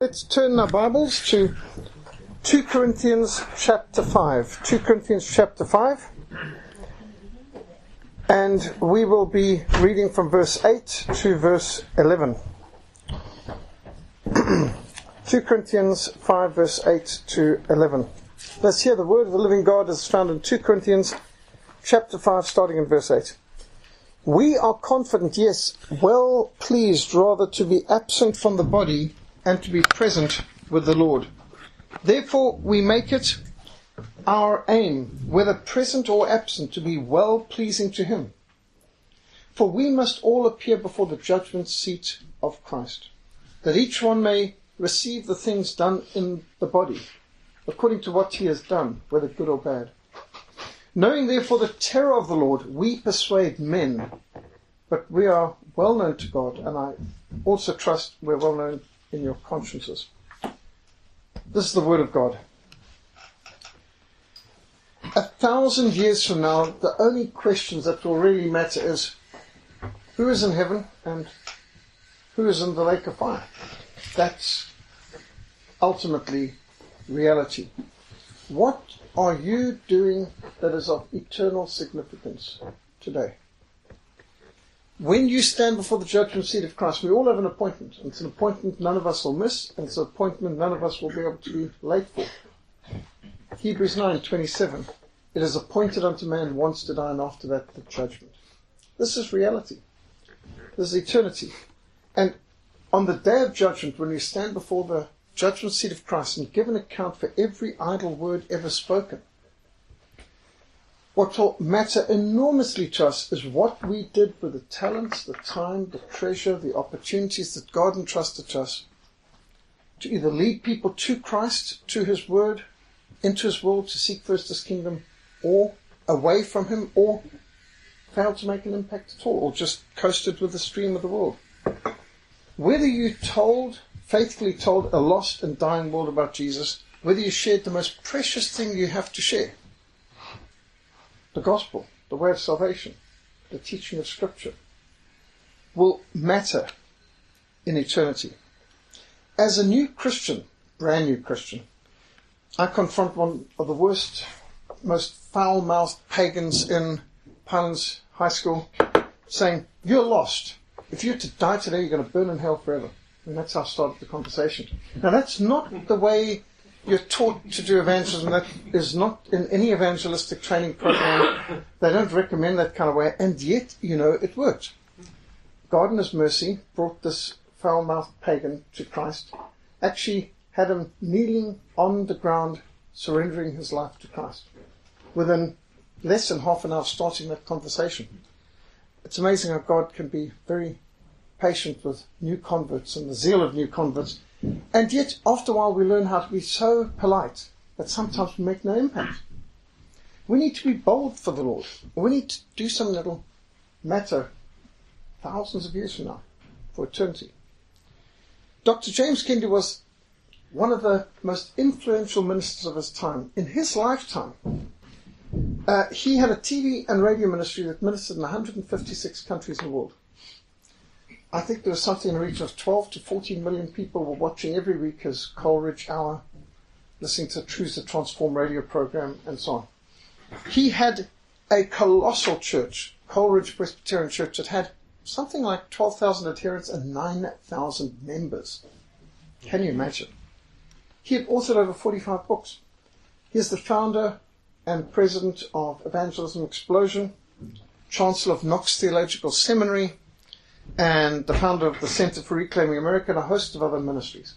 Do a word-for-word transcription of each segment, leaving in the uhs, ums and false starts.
Let's turn our Bibles to Second Corinthians chapter five. Second Corinthians chapter five. And we will be reading from verse eight to verse eleven. Second Corinthians five, verse eight to eleven. Let's hear the word of the living God as found in Second Corinthians chapter five, starting in verse eight. We are confident, yes, well pleased rather to be absent from the body and to be present with the Lord. Therefore we make it our aim, whether present or absent, to be well pleasing to Him. For we must all appear before the judgment seat of Christ, that each one may receive the things done in the body, according to what he has done, whether good or bad. Knowing therefore the terror of the Lord, we persuade men, but we are well known to God, and I also trust we're well known in your consciences. This is the word of God. A thousand years from now, the only questions that will really matter is who is in heaven and who is in the lake of fire. That's ultimately reality. What are you doing that is of eternal significance today? When you stand before the judgment seat of Christ, we all have an appointment. And it's an appointment none of us will miss, and it's an appointment none of us will be able to be late for. Hebrews nine twenty-seven. It is appointed unto man once to die, and after that the judgment. This is reality. This is eternity. And on the day of judgment, when you stand before the judgment seat of Christ and give an account for every idle word ever spoken, what will matter enormously to us is what we did with the talents, the time, the treasure, the opportunities that God entrusted to us to either lead people to Christ, to His Word, into His will, to seek first His kingdom, or away from Him, or failed to make an impact at all, or just coasted with the stream of the world. Whether you told, faithfully told a lost and dying world about Jesus, whether you shared the most precious thing you have to share, the gospel, the way of salvation, the teaching of Scripture, will matter in eternity. As a new Christian, brand new Christian, I confront one of the worst, most foul-mouthed pagans in Pinelands High School, saying, "You're lost. If you're to die today, you're going to burn in hell forever." And that's how I started the conversation. Now, that's not the way you're taught to do evangelism. That is not in any evangelistic training program. They don't recommend that kind of way. And yet, you know, it worked. God in His mercy brought this foul-mouthed pagan to Christ. Actually had him kneeling on the ground, surrendering his life to Christ. Within less than half an hour of starting that conversation. It's amazing how God can be very patient with new converts and the zeal of new converts. And yet, after a while, we learn how to be so polite that sometimes we make no impact. We need to be bold for the Lord. We need to do something that will matter thousands of years from now, for eternity. Doctor James Kennedy was one of the most influential ministers of his time. In his lifetime, uh, he had a T V and radio ministry that ministered in one hundred fifty-six countries in the world. I think there was something in the region of twelve to fourteen million people were watching every week his Coleridge Hour, listening to Truths That Transform radio program, and so on. He had a colossal church, Coleridge Presbyterian Church, that had something like twelve thousand adherents and nine thousand members. Can you imagine? He had authored over forty-five books. He is the founder and president of Evangelism Explosion, chancellor of Knox Theological Seminary, and the founder of the Center for Reclaiming America, and a host of other ministries.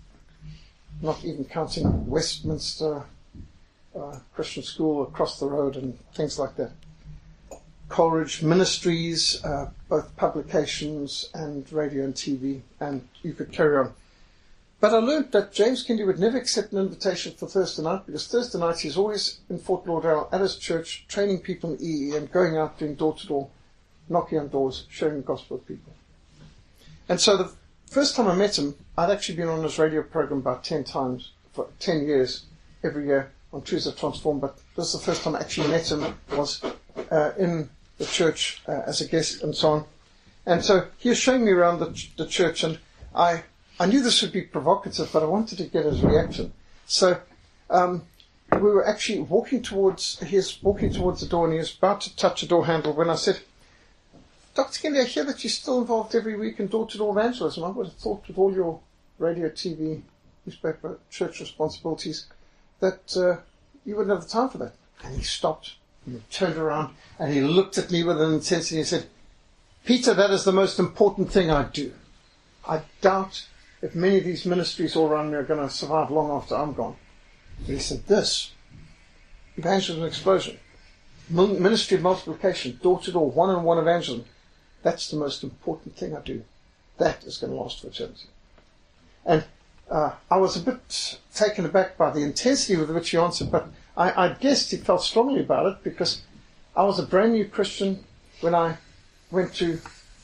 Not even counting Westminster uh, Christian School across the road and things like that. Coleridge Ministries, uh, both publications and radio and T V, and you could carry on. But I learned that James Kennedy would never accept an invitation for Thursday night, because Thursday night he's always in Fort Lauderdale at his church, training people in E E and going out doing door-to-door, knocking on doors, sharing the gospel with people. And so the first time I met him, I'd actually been on his radio program about ten times, for ten years, every year, on Truths That Transform, but this is the first time I actually met him, was uh, in the church uh, as a guest and so on. And so he was showing me around the, ch- the church, and I I knew this would be provocative, but I wanted to get his reaction. So um, we were actually walking towards, he was walking towards the door and he was about to touch a door handle when I said, Doctor Kennedy, I hear that you're still involved every week in door-to-door evangelism. I would have thought with all your radio, T V, newspaper, church responsibilities that uh, you wouldn't have the time for that. And he stopped and he turned around and he looked at me with an intensity and he said, Peter, that is the most important thing I do. I doubt if many of these ministries all around me are going to survive long after I'm gone. But he said, this, evangelism explosion, ministry of multiplication, door-to-door, one-on-one evangelism, that's the most important thing I do. That is going to last for eternity. And uh, I was a bit taken aback by the intensity with which he answered, but I, I guessed he felt strongly about it because I was a brand new Christian when I went to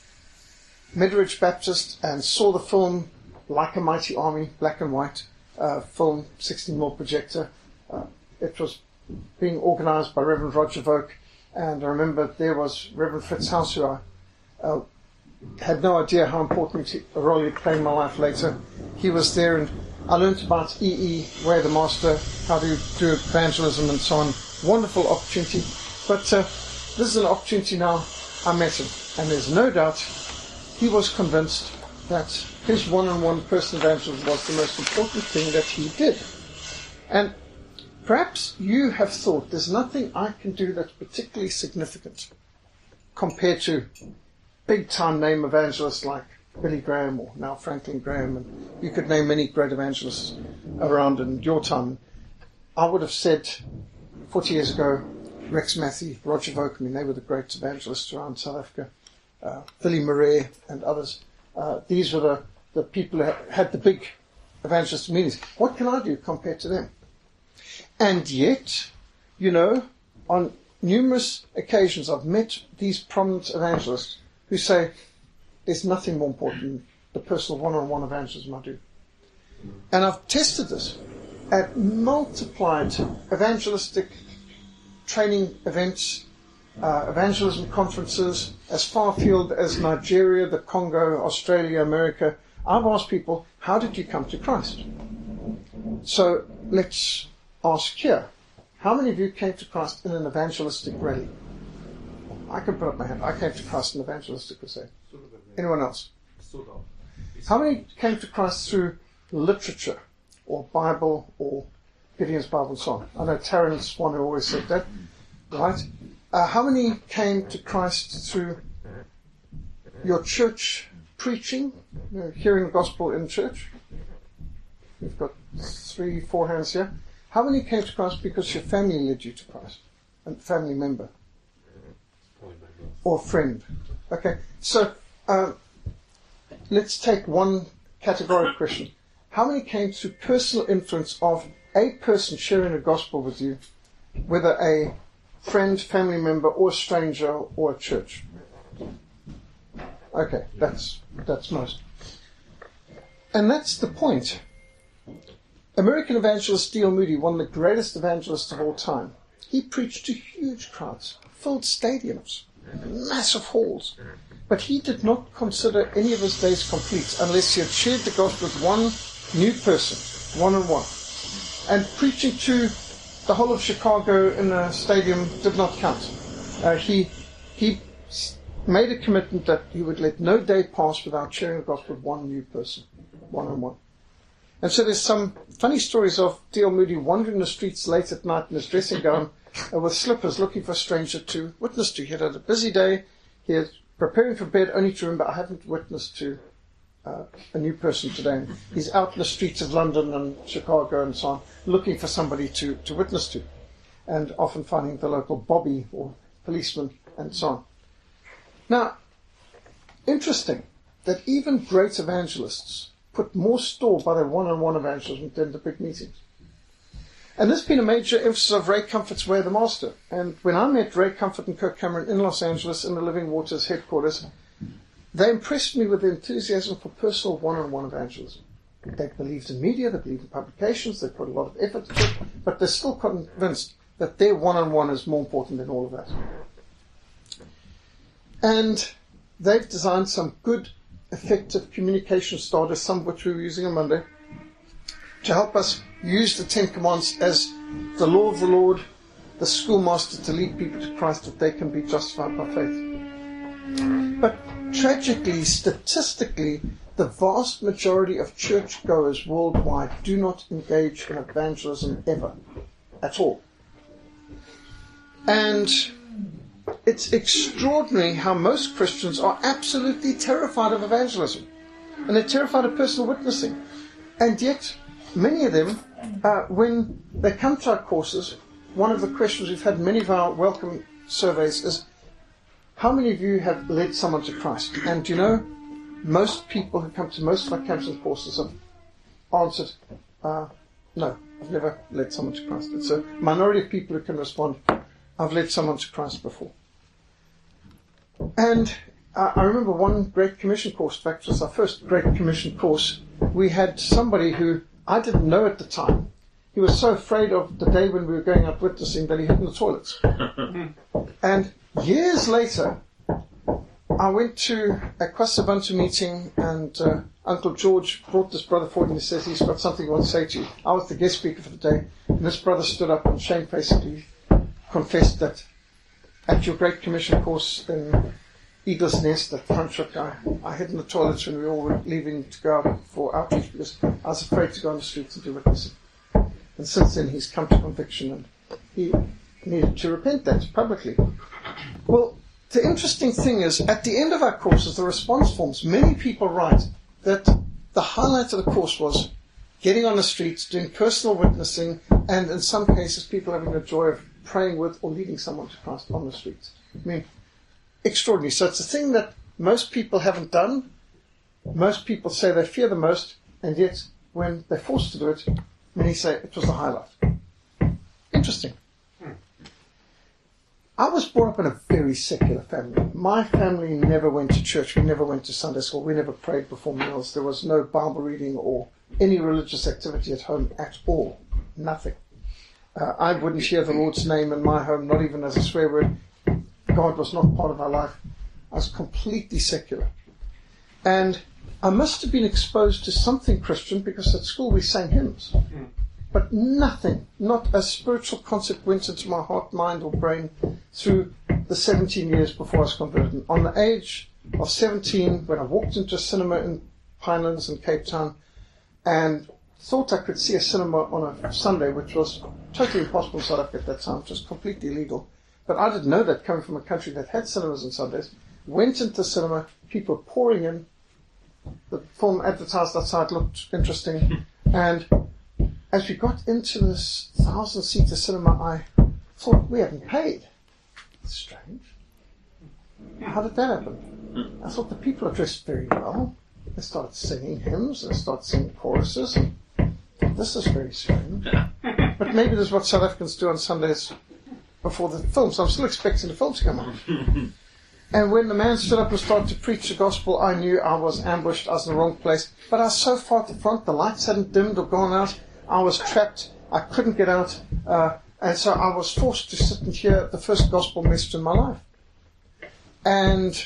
Midridge Baptist and saw the film Like a Mighty Army, black and white uh, film, sixteen millimeter projector. Uh, it was being organised by Reverend Roger Voke, and I remember there was Reverend Fritz House, who I uh, had no idea how important a role he'd play in my life later. He was there, and I learned about E E, Way the Master, how to do evangelism and so on. Wonderful opportunity. But uh, this is an opportunity now. I met him, and there's no doubt he was convinced that his one-on-one personal evangelism was the most important thing that he did. And perhaps you have thought there's nothing I can do that's particularly significant compared to big-time name evangelists like Billy Graham or now Franklin Graham, and you could name many great evangelists around in your time. I would have said forty years ago, Rex Matthew, Roger Voke, I mean, they were the great evangelists around South Africa, uh, Philly Murray and others. Uh, these were the, the people who had the big evangelist meetings. What can I do compared to them? And yet, you know, on numerous occasions I've met these prominent evangelists who say, there's nothing more important than the personal one-on-one evangelism I do. And I've tested this at multiplied evangelistic training events, uh, evangelism conferences, as far afield as Nigeria, the Congo, Australia, America. I've asked people, how did you come to Christ? So let's ask here, how many of you came to Christ in an evangelistic rally? I can put up my hand. I came to Christ in an evangelistic crusade. Anyone else? How many came to Christ through literature or Bible or Gideon's Bible and so on? I know Terence, one who always said that, right? Uh, how many came to Christ through your church preaching, you know, hearing the gospel in church? We've got three, four hands here. How many came to Christ because your family led you to Christ? A family member? Or friend? Okay, so uh, let's take one categorical question. How many came through personal influence of a person sharing the gospel with you, whether a friend, family member, or a stranger, or a church? Okay, that's that's most. And that's the point. American evangelist D L Moody, one of the greatest evangelists of all time, he preached to huge crowds, filled stadiums, massive halls. But he did not consider any of his days complete unless he had shared the gospel with one new person, one-on-one. And preaching to the whole of Chicago in a stadium did not count. Uh, he he made a commitment that he would let no day pass without sharing the gospel with one new person, one-on-one. And so there's some funny stories of D L Moody wandering the streets late at night in his dressing gown uh, with slippers looking for a stranger to witness to. He had had a busy day. He was preparing for bed only to remember, I haven't witnessed to uh, a new person today. He's out in the streets of London and Chicago and so on, looking for somebody to, to witness to, and often finding the local bobby or policeman and so on. Now, interesting that even great evangelists put more store by their one-on-one evangelism than the big meetings. And this has been a major emphasis of Ray Comfort's Way of the Master. And when I met Ray Comfort and Kirk Cameron in Los Angeles in the Living Waters headquarters, they impressed me with their enthusiasm for personal one-on-one evangelism. They believed in media, they believed in publications, they put a lot of effort into it, but they're still convinced that their one-on-one is more important than all of that. And they've designed some good effective communication starters, some of which we were using on Monday, to help us use the Ten Commandments as the law of the Lord, the schoolmaster to lead people to Christ, that they can be justified by faith. But tragically, statistically, the vast majority of churchgoers worldwide do not engage in evangelism ever, at all. And it's extraordinary how most Christians are absolutely terrified of evangelism. And they're terrified of personal witnessing. And yet, many of them, uh, when they come to our courses, one of the questions we've had in many of our welcome surveys is, how many of you have led someone to Christ? And do you know, most people who come to most of our camps and courses have answered, uh, no, I've never led someone to Christ. It's a minority of people who can respond, I've led someone to Christ before. And uh, I remember one Great Commission course, in fact it was our first Great Commission course, we had somebody who I didn't know at the time. He was so afraid of the day when we were going out witnessing that he hid in the toilets. And years later, I went to a Kwasabuntu meeting, and uh, Uncle George brought this brother forward and he says he's got something he wants to say to you. I was the guest speaker for the day, and this brother stood up and shamefacedly confessed that at your Great Commission course in Eagle's Nest at Franschhoek, I, I hid in the toilets when we all were leaving to go out for outreach because I was afraid to go on the streets and do witnessing. And since then he's come to conviction and he needed to repent that publicly. Well, the interesting thing is, at the end of our courses, the response forms, many people write that the highlight of the course was getting on the streets, doing personal witnessing, and in some cases people having the joy of praying with or leading someone to Christ on the streets. I mean, extraordinary. So it's a thing that most people haven't done. Most people say they fear the most, and yet when they're forced to do it, many say it was the highlight. Interesting. I was brought up in a very secular family. My family never went to church. We never went to Sunday school. We never prayed before meals. There was no Bible reading or any religious activity at home at all. Nothing. Uh, I wouldn't hear the Lord's name in my home, not even as a swear word. God was not part of our life. I was completely secular. And I must have been exposed to something Christian because at school we sang hymns. Mm. But nothing, not a spiritual concept went into my heart, mind or brain through the seventeen years before I was converted. And on the age of seventeen, when I walked into a cinema in Pinelands in Cape Town and thought I could see a cinema on a Sunday, which was totally impossible in South Africa at that time, which was completely illegal. But I didn't know that coming from a country that had cinemas on Sundays. Went into the cinema, people pouring in. The film advertised outside looked interesting. And as we got into this thousand-seater cinema, I thought, we haven't paid. That's strange. How did that happen? I thought the people are dressed very well. They started singing hymns. They started singing choruses. And this is very strange. But maybe this is what South Africans do on Sundays before the film. So I'm still expecting the film to come on. And when the man stood up and started to preach the gospel, I knew I was ambushed. I was in the wrong place. But I was so far at the front, the lights hadn't dimmed or gone out. I was trapped. I couldn't get out. Uh, and so I was forced to sit and hear the first gospel message in my life. And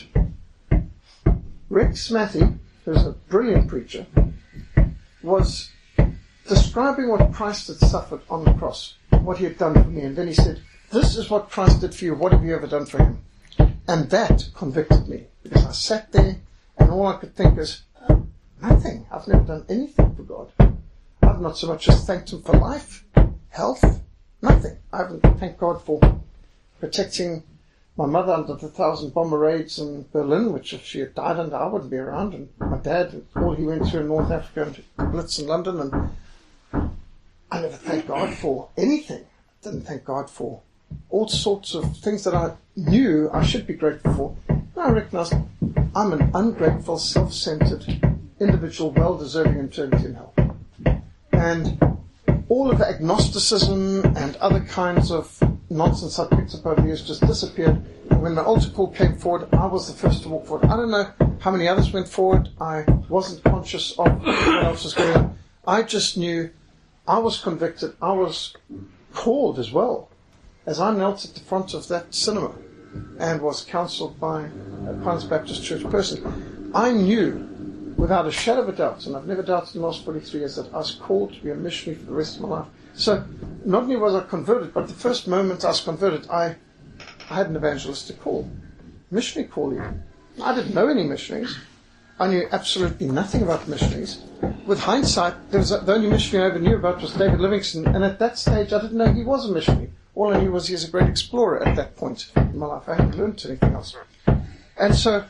Rex Smathy, who's a brilliant preacher, was describing what Christ had suffered on the cross, what he had done for me. And then he said, this is what Christ did for you. What have you ever done for him? And that convicted me, because I sat there and all I could think is, nothing. I've never done anything for God. I've not so much as thanked him for life, health, nothing. I haven't thanked God for protecting my mother under the thousand bomber raids in Berlin, which if she had died under, I wouldn't be around. And my dad, all he went through in North Africa and the Blitz in London. And I never thanked God for anything. I didn't thank God for all sorts of things that I knew I should be grateful for. And I recognized I'm an ungrateful, self-centered individual, well-deserving eternity in hell. And all of the agnosticism and other kinds of nonsense I picked up over the years just disappeared. And when the altar call came forward, I was the first to walk forward. I don't know how many others went forward. I wasn't conscious of what else was going on. I just knew I was convicted. I was called as well. As I knelt at the front of that cinema and was counseled by a Pinelands Baptist Church person, I knew without a shadow of a doubt, and I've never doubted in the last forty-three years, that I was called to be a missionary for the rest of my life. So not only was I converted, but the first moment I was converted, I, I had an evangelistic call, missionary call even. I didn't know any missionaries. I knew absolutely nothing about missionaries. With hindsight, there was a, the only missionary I ever knew about was David Livingstone, and at that stage I didn't know he was a missionary. All I knew was he was a great explorer at that point in my life. I hadn't learned anything else. And so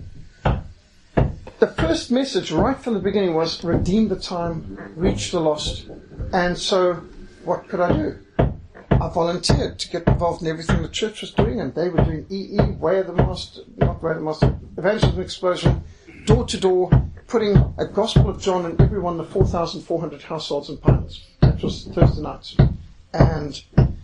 the first message right from the beginning was redeem the time, reach the lost. And so what could I do? I volunteered to get involved in everything the church was doing, and they were doing E E, Way of the Master, not Way of the Master, Evangelism Explosion, door to door, putting a Gospel of John in every one of the four thousand four hundred households in Pinehurst. That was Thursday nights. And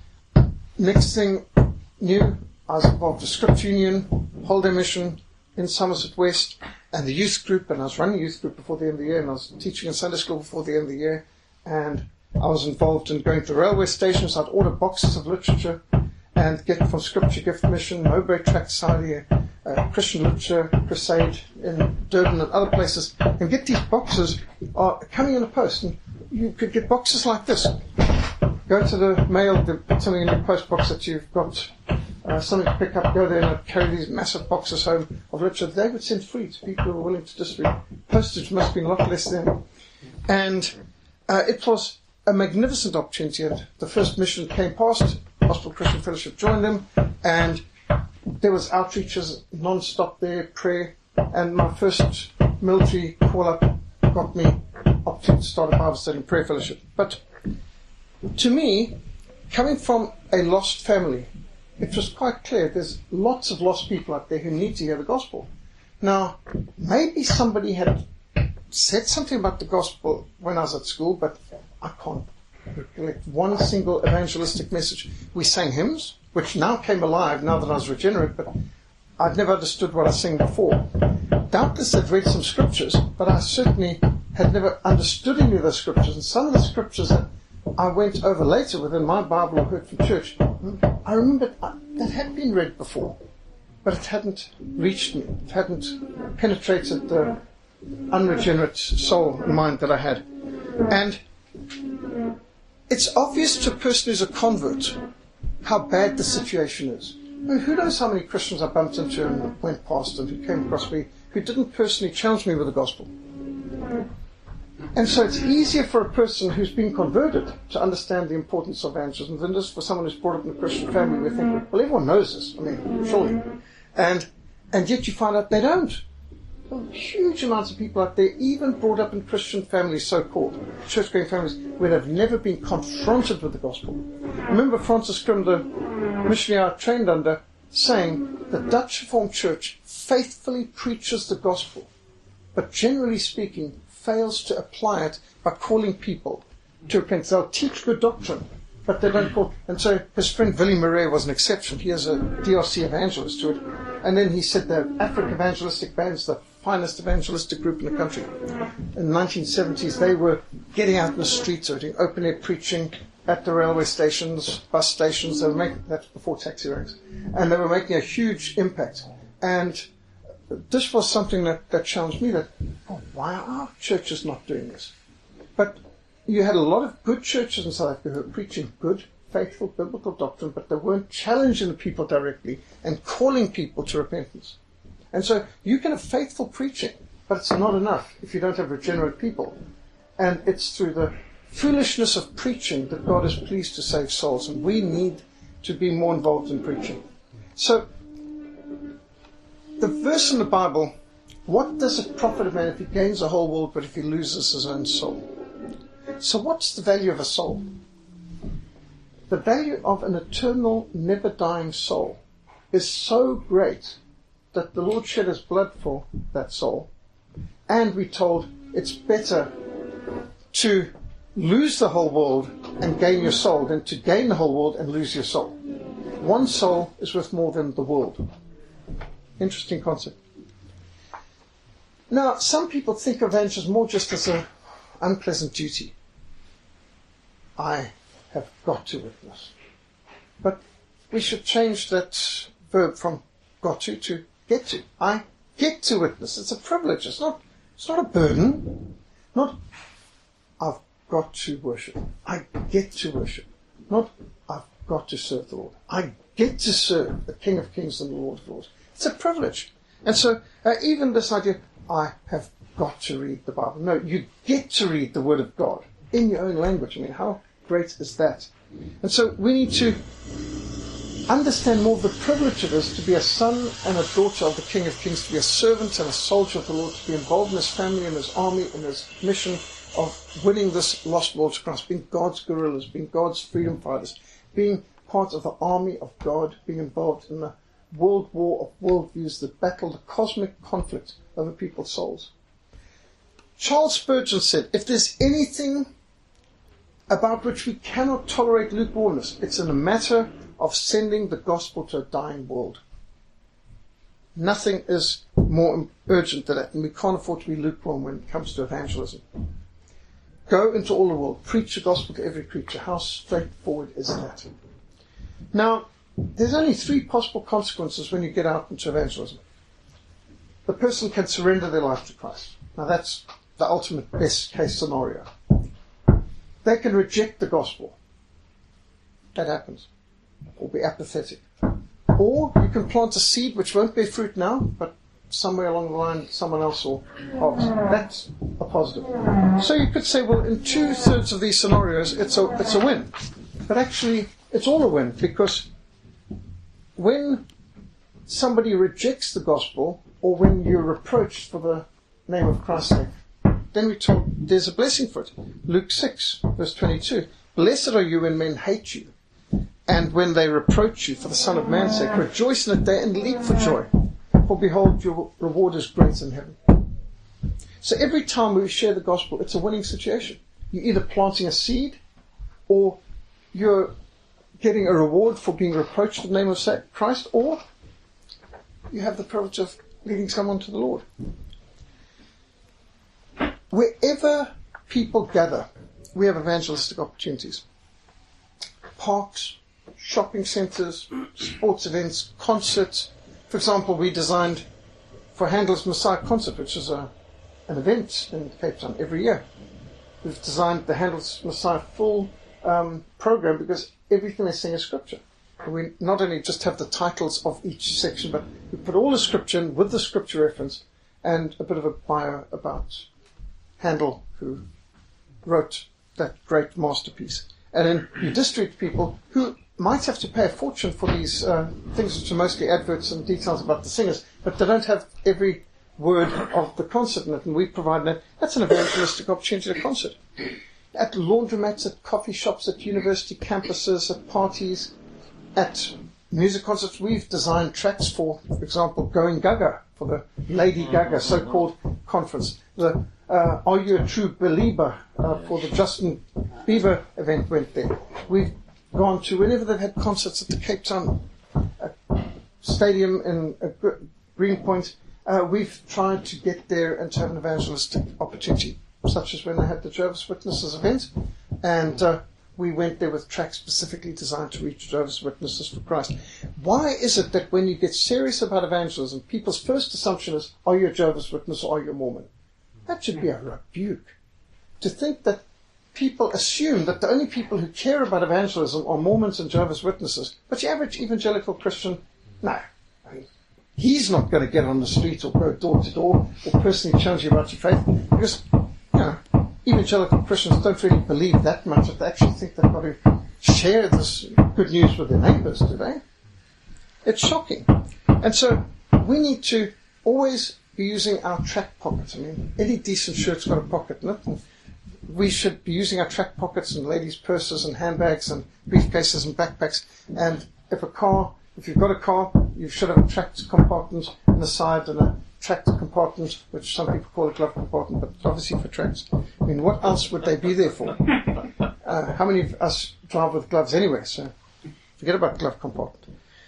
next thing new, I was involved with Scripture Union, Holiday Mission in Somerset West, and the youth group, and I was running a youth group before the end of the year, and I was teaching in Sunday school before the end of the year, and I was involved in going to railway stations. I'd order boxes of literature and get from Scripture Gift Mission, Mowbray Tract Society, uh, Christian Literature Crusade in Durban and other places, and get these boxes uh, coming in the post. And you could get boxes like this. Go to the mail, put something in your post box that you've got uh, something to pick up, go there and I'd carry these massive boxes home of literature. They would send free to people who were willing to distribute. Postage must have been a lot less then. And uh, it was a magnificent opportunity. And the first mission came past, Gospel Christian Fellowship joined them, and there was outreaches non-stop there, prayer, and my first military call-up got me opportunity to start a Bible study and prayer fellowship. But to me, coming from a lost family, it was quite clear there's lots of lost people out there who need to hear the gospel. Now, maybe somebody had said something about the gospel when I was at school, but I can't recollect one single evangelistic message. We sang hymns, which now came alive now that I was regenerate, but I'd never understood what I sang before. Doubtless I'd read some scriptures, but I certainly had never understood any of those scriptures. And some of the scriptures that I went over later within my Bible or heard from church, I remembered that had been read before, but it hadn't reached me. It hadn't penetrated the unregenerate soul and mind that I had. And it's obvious to a person who's a convert how bad the situation is. I mean, who knows how many Christians I bumped into and went past and who came across me who didn't personally challenge me with the gospel. And so it's easier for a person who's been converted to understand the importance of evangelism than it is for someone who's brought up in a Christian family. We think, well, everyone knows this. I mean, surely. And and yet you find out they don't. Well, huge amounts of people out there, even brought up in Christian families, so-called church-going families, where they've never been confronted with the gospel. Remember Francis Crimm, the missionary I trained under, saying the Dutch Reformed Church faithfully preaches the gospel, but generally speaking, fails to apply it by calling people to repent. They'll teach good doctrine, but they don't call. And so his friend Willie Murray was an exception. He is a D R C evangelist to it. And then he said the African evangelistic bands, the finest evangelistic group in the country. In the nineteen seventies, they were getting out in the streets, they were doing open-air preaching at the railway stations, bus stations. They were making, that's before taxi ranks. And they were making a huge impact. And this was something that, that challenged me, that, oh, why are our churches not doing this? But you had a lot of good churches in South Africa who were preaching good, faithful, biblical doctrine, but they weren't challenging the people directly and calling people to repentance. And so you can have faithful preaching, but it's not enough if you don't have regenerate people. And it's through the foolishness of preaching that God is pleased to save souls, and we need to be more involved in preaching. So, the verse in the Bible, what does it profit a man if he gains the whole world but if he loses his own soul? So what's the value of a soul? The value of an eternal, never-dying soul is so great that the Lord shed his blood for that soul. And we're told it's better to lose the whole world and gain your soul than to gain the whole world and lose your soul. One soul is worth more than the world. Interesting concept. Now, some people think of evangelism more just as an unpleasant duty. I have got to witness. But we should change that verb from got to to get to. I get to witness. It's a privilege. It's not It's not a burden. Not, I've got to worship. I get to worship. Not, I've got to serve the Lord. I get to serve the King of Kings and the Lord of Lords. It's a privilege. And so, uh, even this idea, I have got to read the Bible. No, you get to read the Word of God in your own language. I mean, how great is that? And so we need to understand more of the privilege it is to be a son and a daughter of the King of Kings, to be a servant and a soldier of the Lord, to be involved in his family and his army and his mission of winning this lost world to Christ, being God's guerrillas, being God's freedom fighters, being part of the army of God, being involved in the world war of worldviews, the battle, the cosmic conflict over people's souls. Charles Spurgeon said, if there's anything about which we cannot tolerate lukewarmness, it's in a matter of sending the gospel to a dying world. Nothing is more urgent than that, and we can't afford to be lukewarm when it comes to evangelism. Go into all the world, preach the gospel to every creature. How straightforward is that? Now, there's only three possible consequences when you get out into evangelism. The person can surrender their life to Christ. Now that's the ultimate best case scenario. They can reject the gospel. That happens. Or be apathetic. Or you can plant a seed which won't bear fruit now, but somewhere along the line someone else will harvest. That's a positive. So you could say, well, in two-thirds of these scenarios, it's a, it's a win. But actually, it's all a win, because when somebody rejects the gospel, or when you're reproached for the name of Christ, then we're told there's a blessing for it. Luke six, verse twenty-two. Blessed are you when men hate you, and when they reproach you for the Son of Man's sake. Rejoice in that day and leap for joy, for behold, your reward is great in heaven. So every time we share the gospel, it's a winning situation. You're either planting a seed, or you're getting a reward for being reproached in the name of Christ, or you have the privilege of leading someone to the Lord. Wherever people gather, we have evangelistic opportunities. Parks, shopping centres, sports events, concerts. For example, we designed for Handel's Messiah concert, which is a, an event in Cape Town every year. We've designed the Handel's Messiah full um, program because everything they sing is scripture. And we not only just have the titles of each section, but we put all the scripture in with the scripture reference and a bit of a bio about Handel, who wrote that great masterpiece. And then you distribute people who might have to pay a fortune for these uh, things, which are mostly adverts and details about the singers, but they don't have every word of the concert in it, and we provide that. That's an evangelistic opportunity at a concert. At laundromats, at coffee shops, at university campuses, at parties, at music concerts, we've designed tracks for, for example, Going Gaga, for the Lady Gaga so-called conference. The uh, Are You a True Believer uh, for the Justin Bieber event went there. We've gone to, whenever they've had concerts at the Cape Town uh, Stadium in uh, Greenpoint, uh, we've tried to get there and to have an evangelistic opportunity, such as when they had the Jehovah's Witnesses event, and uh, we went there with tracks specifically designed to reach Jehovah's Witnesses for Christ. Why is it that when you get serious about evangelism, people's first assumption is, are you a Jehovah's Witness or are you a Mormon? That should be a rebuke. To think that people assume that the only people who care about evangelism are Mormons and Jehovah's Witnesses, but the average evangelical Christian, no. I mean, he's not going to get on the street or go door to door or personally challenge you about your faith, because, you know, evangelical Christians don't really believe that much that they actually think they've got to share this good news with their neighbours, do they? It's shocking. And so we need to always be using our track pockets. I mean, any decent shirt's got a pocket in it. And we should be using our track pockets and ladies' purses and handbags and briefcases and backpacks. And if a car, if you've got a car, you should have a track compartment on the side and a track compartment, which some people call a glove compartment, but obviously for tracks. I mean, what else would they be there for? Uh, how many of us drive with gloves anyway? So forget about glove compartment.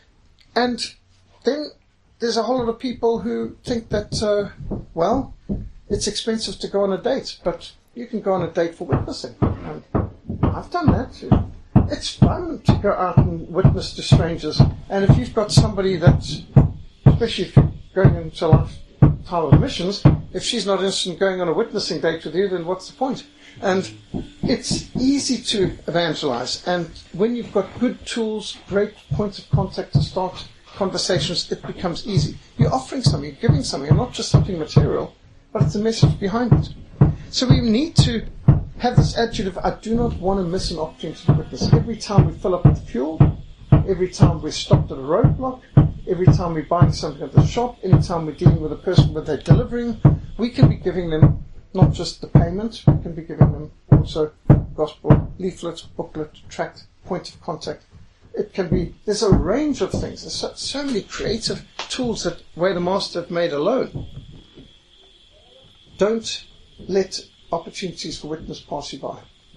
And then there's a whole lot of people who think that, uh, well, it's expensive to go on a date, but you can go on a date for witnessing. And I've done that. It's fun to go out and witness to strangers. And if you've got somebody that, especially if you're going into a lifetime of missions, If she's not interested in going on a witnessing date with you, then what's the point? And it's easy to evangelize. And when you've got good tools, great points of contact to start conversations, it becomes easy. You're offering something, you're giving something, and not just something material, but it's a message behind it. So we need to have this attitude of, I do not want to miss an opportunity to witness. Every time we fill up with fuel, every time we're stopped at a roadblock, every time we're buying something at the shop, any time we're dealing with a person that they're delivering, we can be giving them not just the payment, we can be giving them also gospel leaflet, booklet, tract, point of contact. It can be, there's a range of things. There's so, so many creative tools that Way the Master have made alone. Don't let opportunities for witness pass you by.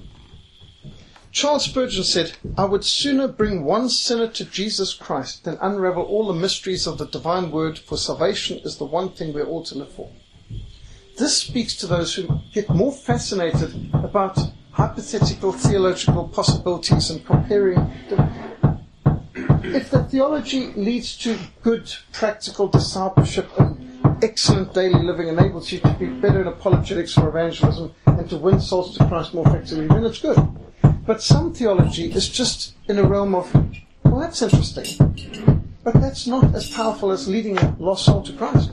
Charles Spurgeon said, I would sooner bring one sinner to Jesus Christ than unravel all the mysteries of the divine word, for salvation is the one thing we're all to live for. This speaks to those who get more fascinated about hypothetical theological possibilities and comparing them. If the theology leads to good practical discipleship and excellent daily living, enables you to be better in apologetics or evangelism and to win souls to Christ more effectively, then it's good. But some theology is just in a realm of, well, that's interesting, but that's not as powerful as leading a lost soul to Christ.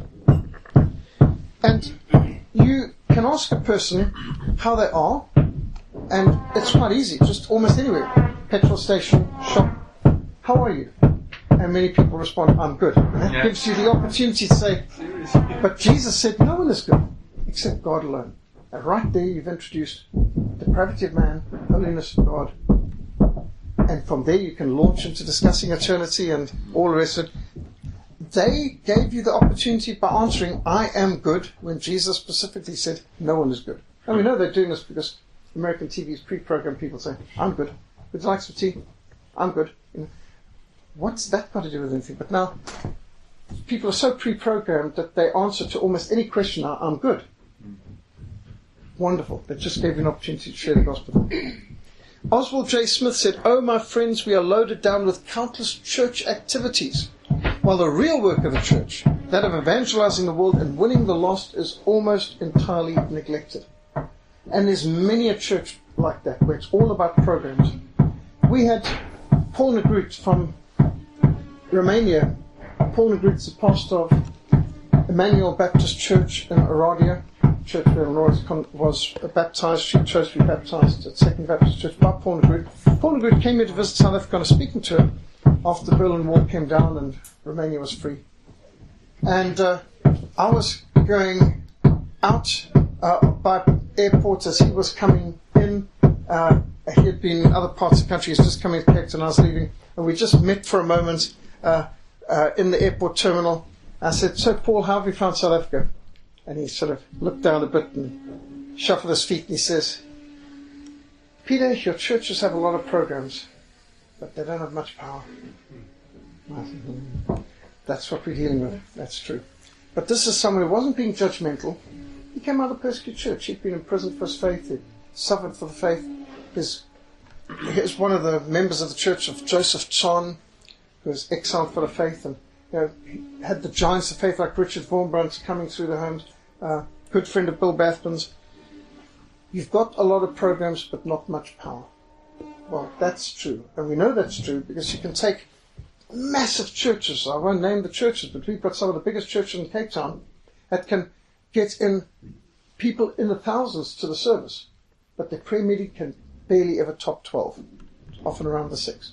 And you can ask a person how they are, and it's quite easy, just almost anywhere. Petrol station, shop, how are you? And many people respond, I'm good. And that yeah. gives you the opportunity to say, but Jesus said no one is good except God alone. And right there you've introduced depravity of man, holiness of God. And from there you can launch into discussing eternity and all the rest of it. They gave you the opportunity by answering, I am good, when Jesus specifically said, no one is good. And we know they're doing this because American T V's pre-programmed people say, I'm good. Would you like some tea? I'm good. You know, what's that got to do with anything? But now, people are so pre-programmed that they answer to almost any question, I'm good. Wonderful. They just gave you an opportunity to share the gospel. Oswald J. Smith said, oh, my friends, we are loaded down with countless church activities, while the real work of the church, that of evangelizing the world and winning the lost, is almost entirely neglected. And there's many a church like that, where it's all about programs. We had Paul Negrut from Romania. Paul Negrut's the pastor of Emmanuel Baptist Church in Oradea. Church where Laura was baptized. She chose to be baptized at Second Baptist Church by Paul Negrut. Paul Negrut came here to visit South Africa, and I was speaking to him after the Berlin Wall came down and Romania was free. And uh, I was going out uh, by airport as he was coming in. Uh, he had been in other parts of the country. He was just coming to Cape Town, and I was leaving. And we just met for a moment uh, uh, in the airport terminal. I said, so Paul, how have you found South Africa? And he sort of looked down a bit and shuffled his feet, and he says, Peter, your churches have a lot of programs, but they don't have much power. I said, hmm, that's what we're dealing with. That's true. But this is someone who wasn't being judgmental. He came out of a persecuted church. He'd been in prison for his faith. He'd suffered for the faith. His, he's one of the members of the church of Joseph Tson, who was exiled for the faith, and you know, he had the giants of faith like Richard Vormbrandt coming through the homes. Uh, good friend of Bill Bathman's. You've got a lot of programs, but not much power. Well, that's true. And we know that's true because you can take massive churches. I won't name the churches, but we've got some of the biggest churches in Cape Town that can get in people in the thousands to the service. But their prayer meeting can barely ever top twelve, often around the six.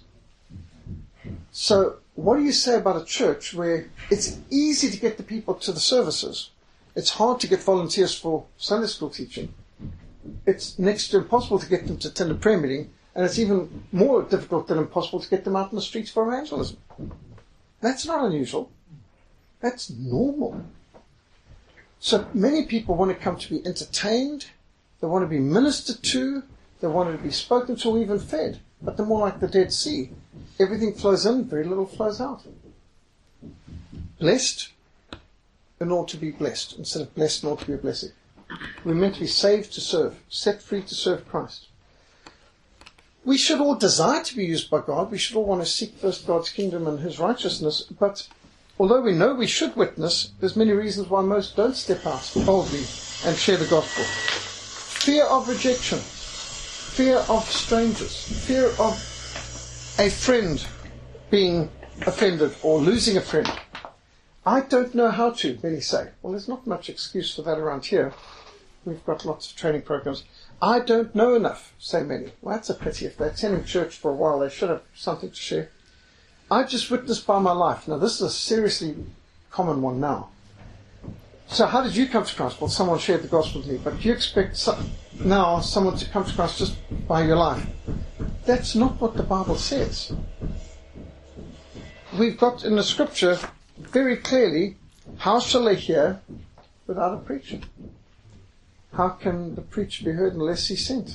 So what do you say about a church where it's easy to get the people to the services? It's hard to get volunteers for Sunday school teaching. It's next to impossible to get them to attend a prayer meeting, and it's even more difficult than impossible to get them out in the streets for evangelism. That's not unusual. That's normal. So many people want to come to be entertained, they want to be ministered to, they want to be spoken to or even fed, but they're more like the Dead Sea. Everything flows in, very little flows out. Blessed in order to be blessed, instead of blessed in order to be a blessing. We're meant to be saved to serve, set free to serve Christ. We should all desire to be used by God. We should all want to seek first God's kingdom and His righteousness, but although we know we should witness, there's many reasons why most don't step out boldly and share the gospel. Fear of rejection, fear of strangers, fear of a friend being offended or losing a friend. I don't know how to, many say. Well, there's not much excuse for that around here. We've got lots of training programs. I don't know enough, say many. Well, that's a pity. If they're attending church for a while, they should have something to share. I just witnessed by my life. Now, this is a seriously common one now. So how did you come to Christ? Well, someone shared the gospel with me. But you expect some, now someone to come to Christ just by your life. That's not what the Bible says. We've got in the scripture very clearly, how shall they hear without a preacher? How can the preacher be heard unless he's sent?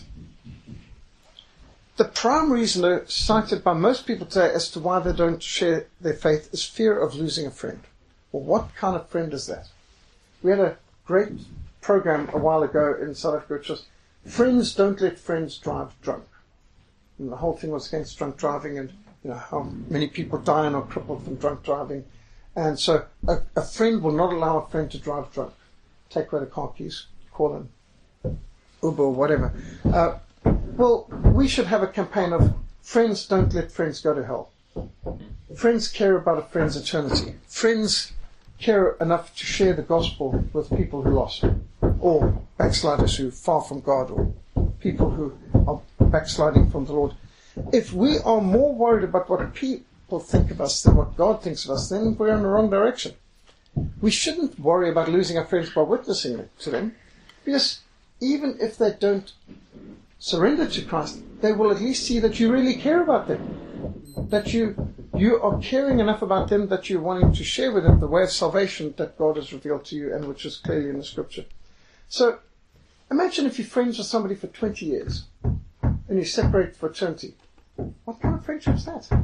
The prime reason cited by most people today as to why they don't share their faith is fear of losing a friend. Well, what kind of friend is that? We had a great program a while ago in South Africa, which was Friends Don't Let Friends Drive Drunk. And the whole thing was against drunk driving and you know how many people die and are crippled from drunk driving. And so a, a friend will not allow a friend to drive drunk. Take away the car keys, call an Uber or whatever. Uh, well, we should have a campaign of friends don't let friends go to hell. Friends care about a friend's eternity. Friends care enough to share the gospel with people who are lost, or backsliders who are far from God, or people who are backsliding from the Lord. If we are more worried about what people think of us than what God thinks of us, then we're in the wrong direction. We shouldn't worry about losing our friends by witnessing to them, because even if they don't surrender to Christ, they will at least see that you really care about them, that you you are caring enough about them that you're wanting to share with them the way of salvation that God has revealed to you and which is clearly in the scripture. So imagine if you're friends with somebody for twenty years and you separate for eternity. What kind of friendship is that?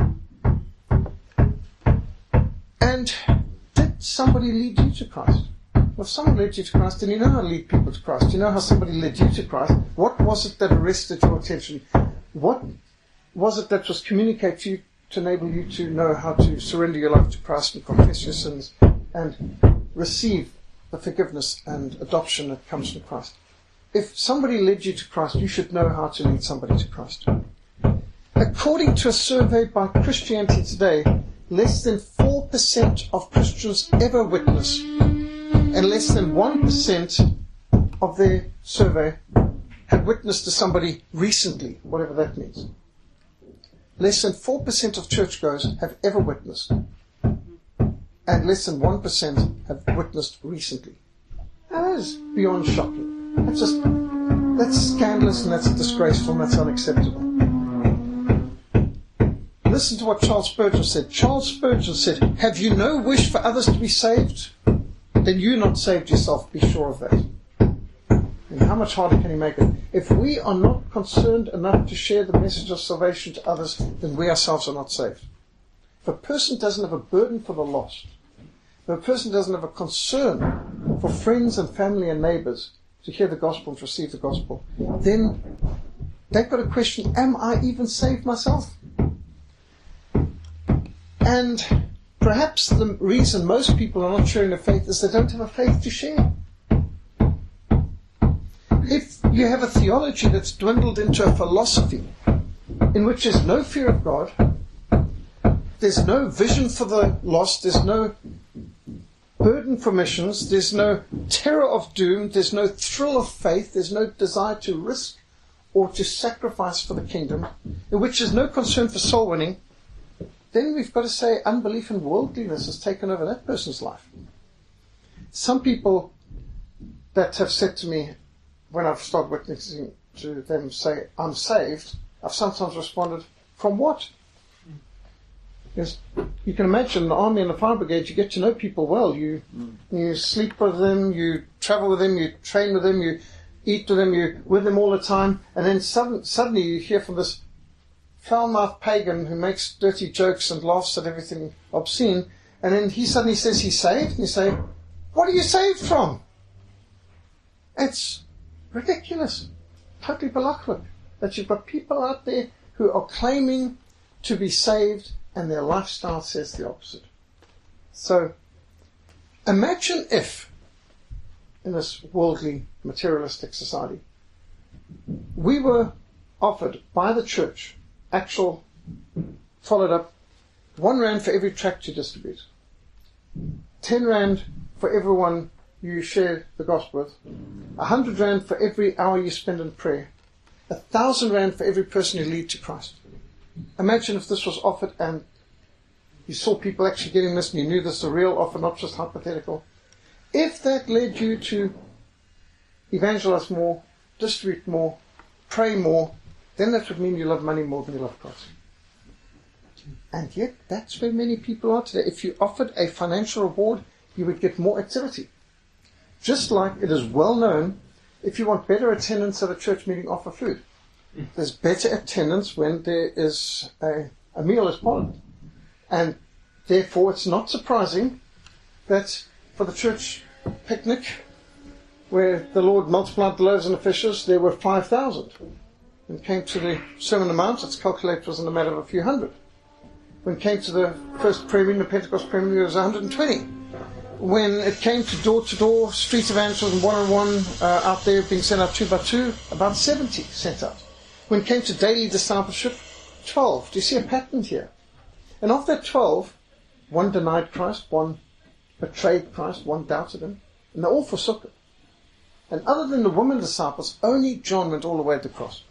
And did somebody lead you to Christ? Well, if someone led you to Christ, then you know how to lead people to Christ. You know how somebody led you to Christ. What was it that arrested your attention? What was it that was communicated to you to enable you to know how to surrender your life to Christ and confess your sins and receive the forgiveness and adoption that comes from Christ? If somebody led you to Christ, you should know how to lead somebody to Christ. According to a survey by Christianity Today, less than four percent of Christians ever witness, and less than one percent of their survey had witnessed to somebody recently, whatever that means. Less than four percent of churchgoers have ever witnessed, and less than one percent have witnessed recently. Now that is beyond shocking. That's just, that's scandalous and that's disgraceful and that's unacceptable. Listen to what Charles Spurgeon said. Charles Spurgeon said, "Have you no wish for others to be saved? Then you're not saved yourself, be sure of that." And how much harder can he make it? If we are not concerned enough to share the message of salvation to others, then we ourselves are not saved. If a person doesn't have a burden for the lost, if a person doesn't have a concern for friends and family and neighbors to hear the gospel and to receive the gospel, then they've got a question, am I even saved myself? And perhaps the reason most people are not sharing their faith is they don't have a faith to share. If you have a theology that's dwindled into a philosophy in which there's no fear of God, there's no vision for the lost, there's no burden for missions, there's no terror of doom, there's no thrill of faith, there's no desire to risk or to sacrifice for the kingdom, in which there's no concern for soul winning, then we've got to say unbelief and worldliness has taken over that person's life. Some people that have said to me, when I've started witnessing to them say, I'm saved, I've sometimes responded, from what? Because you can imagine the army and the fire brigade, you get to know people well. You mm. you sleep with them, you travel with them, you train with them, you eat with them, you're with them all the time, and then sudden, suddenly you hear from this foul-mouthed pagan who makes dirty jokes and laughs at everything obscene, and then he suddenly says he's saved, and you say, what are you saved from? It's ridiculous, totally balaklik, that you've got people out there who are claiming to be saved and their lifestyle says the opposite. So, imagine if, in this worldly, materialistic society, we were offered by the church, actual, followed up, one rand for every tract you distribute, ten rand for everyone you share the gospel with, a hundred rand for every hour you spend in prayer, a thousand rand for every person you lead to Christ. Imagine if this was offered and you saw people actually getting this and you knew this is a real offer, not just hypothetical. If that led you to evangelize more, distribute more, pray more, then that would mean you love money more than you love Christ. And yet, that's where many people are today. If you offered a financial reward, you would get more activity. Just like it is well known, if you want better attendance at a church meeting, offer food. There's better attendance when there is a, a meal as part of it. And therefore, it's not surprising that for the church picnic, where the Lord multiplied the loaves and the fishes, there were five thousand. When it came to the Sermon on the Mount, it's calculated it was in the matter of a few hundred. When it came to the first prayer meeting, the Pentecost prayer meeting, it was one hundred twenty. When it came to door-to-door, street evangelism, one-on-one, uh, out there being sent out two by two, about seventy sent out. When it came to daily discipleship, twelve. Do you see a pattern here? And of that twelve, one denied Christ, one betrayed Christ, one doubted him, and they all forsook him. And other than the women disciples, only John went all the way to the cross.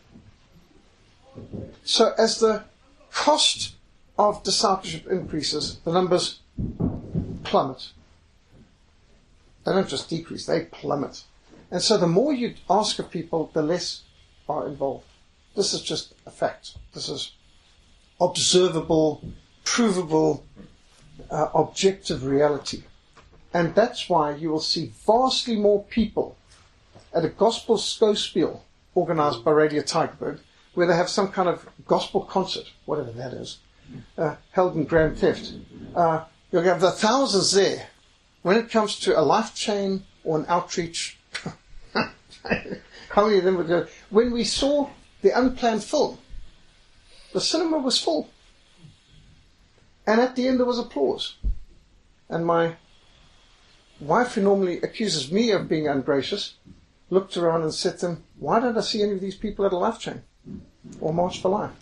So as the cost of discipleship increases, the numbers plummet. They don't just decrease, they plummet. And so the more you ask of people, the less are involved. This is just a fact. This is observable, provable, uh, objective reality. And that's why you will see vastly more people at a gospel skospiel organized by Radio Tygerberg, where they have some kind of gospel concert, whatever that is, uh, held in Grand Theft. Uh, you'll have the thousands there. When it comes to a life chain or an outreach, how many of them would go? When we saw the unplanned film, the cinema was full. And at the end there was applause. And my wife, who normally accuses me of being ungracious, looked around and said to them, why don't I see any of these people at a life chain or March for Life?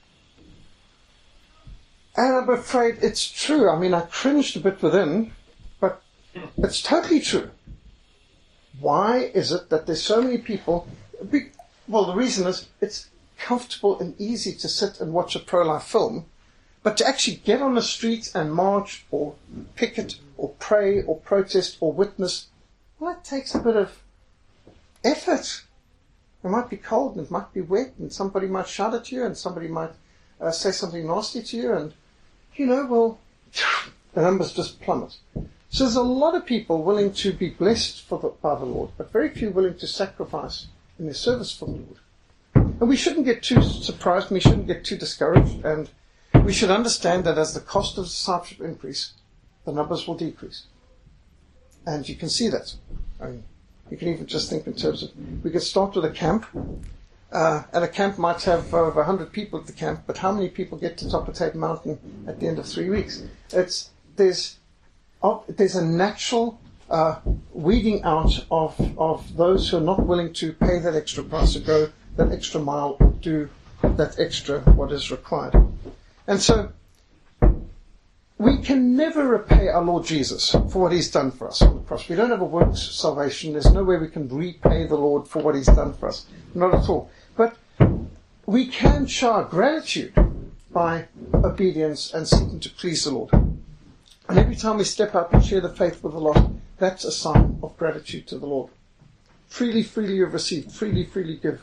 And I'm afraid it's true. I mean, I cringed a bit within, but it's totally true. Why is it that there's so many people? Well, the reason is it's comfortable and easy to sit and watch a pro-life film, but to actually get on the street and march or picket or pray or protest or witness, well, it takes a bit of effort. It might be cold and it might be wet and somebody might shout at you and somebody might uh, say something nasty to you, and, you know, well, the numbers just plummet. So there's a lot of people willing to be blessed for the, by the Lord, but very few willing to sacrifice in their service for the Lord. And we shouldn't get too surprised, and we shouldn't get too discouraged, and we should understand that as the cost of discipleship increase, the numbers will decrease. And you can see that. I mean, you can even just think in terms of, we could start with a camp, uh, and a camp might have over one hundred people at the camp, but how many people get to top of Tate Mountain at the end of three weeks? It's, there's, oh, there's a natural uh, weeding out of, of those who are not willing to pay that extra price or go that extra mile or do that extra what is required. And so, we can never repay our Lord Jesus for what He's done for us on the cross. We don't have a works salvation. There's no way we can repay the Lord for what He's done for us. Not at all. But we can show our gratitude by obedience and seeking to please the Lord. And every time we step up and share the faith with the lost, that's a sign of gratitude to the Lord. Freely, freely you've received. Freely, freely give.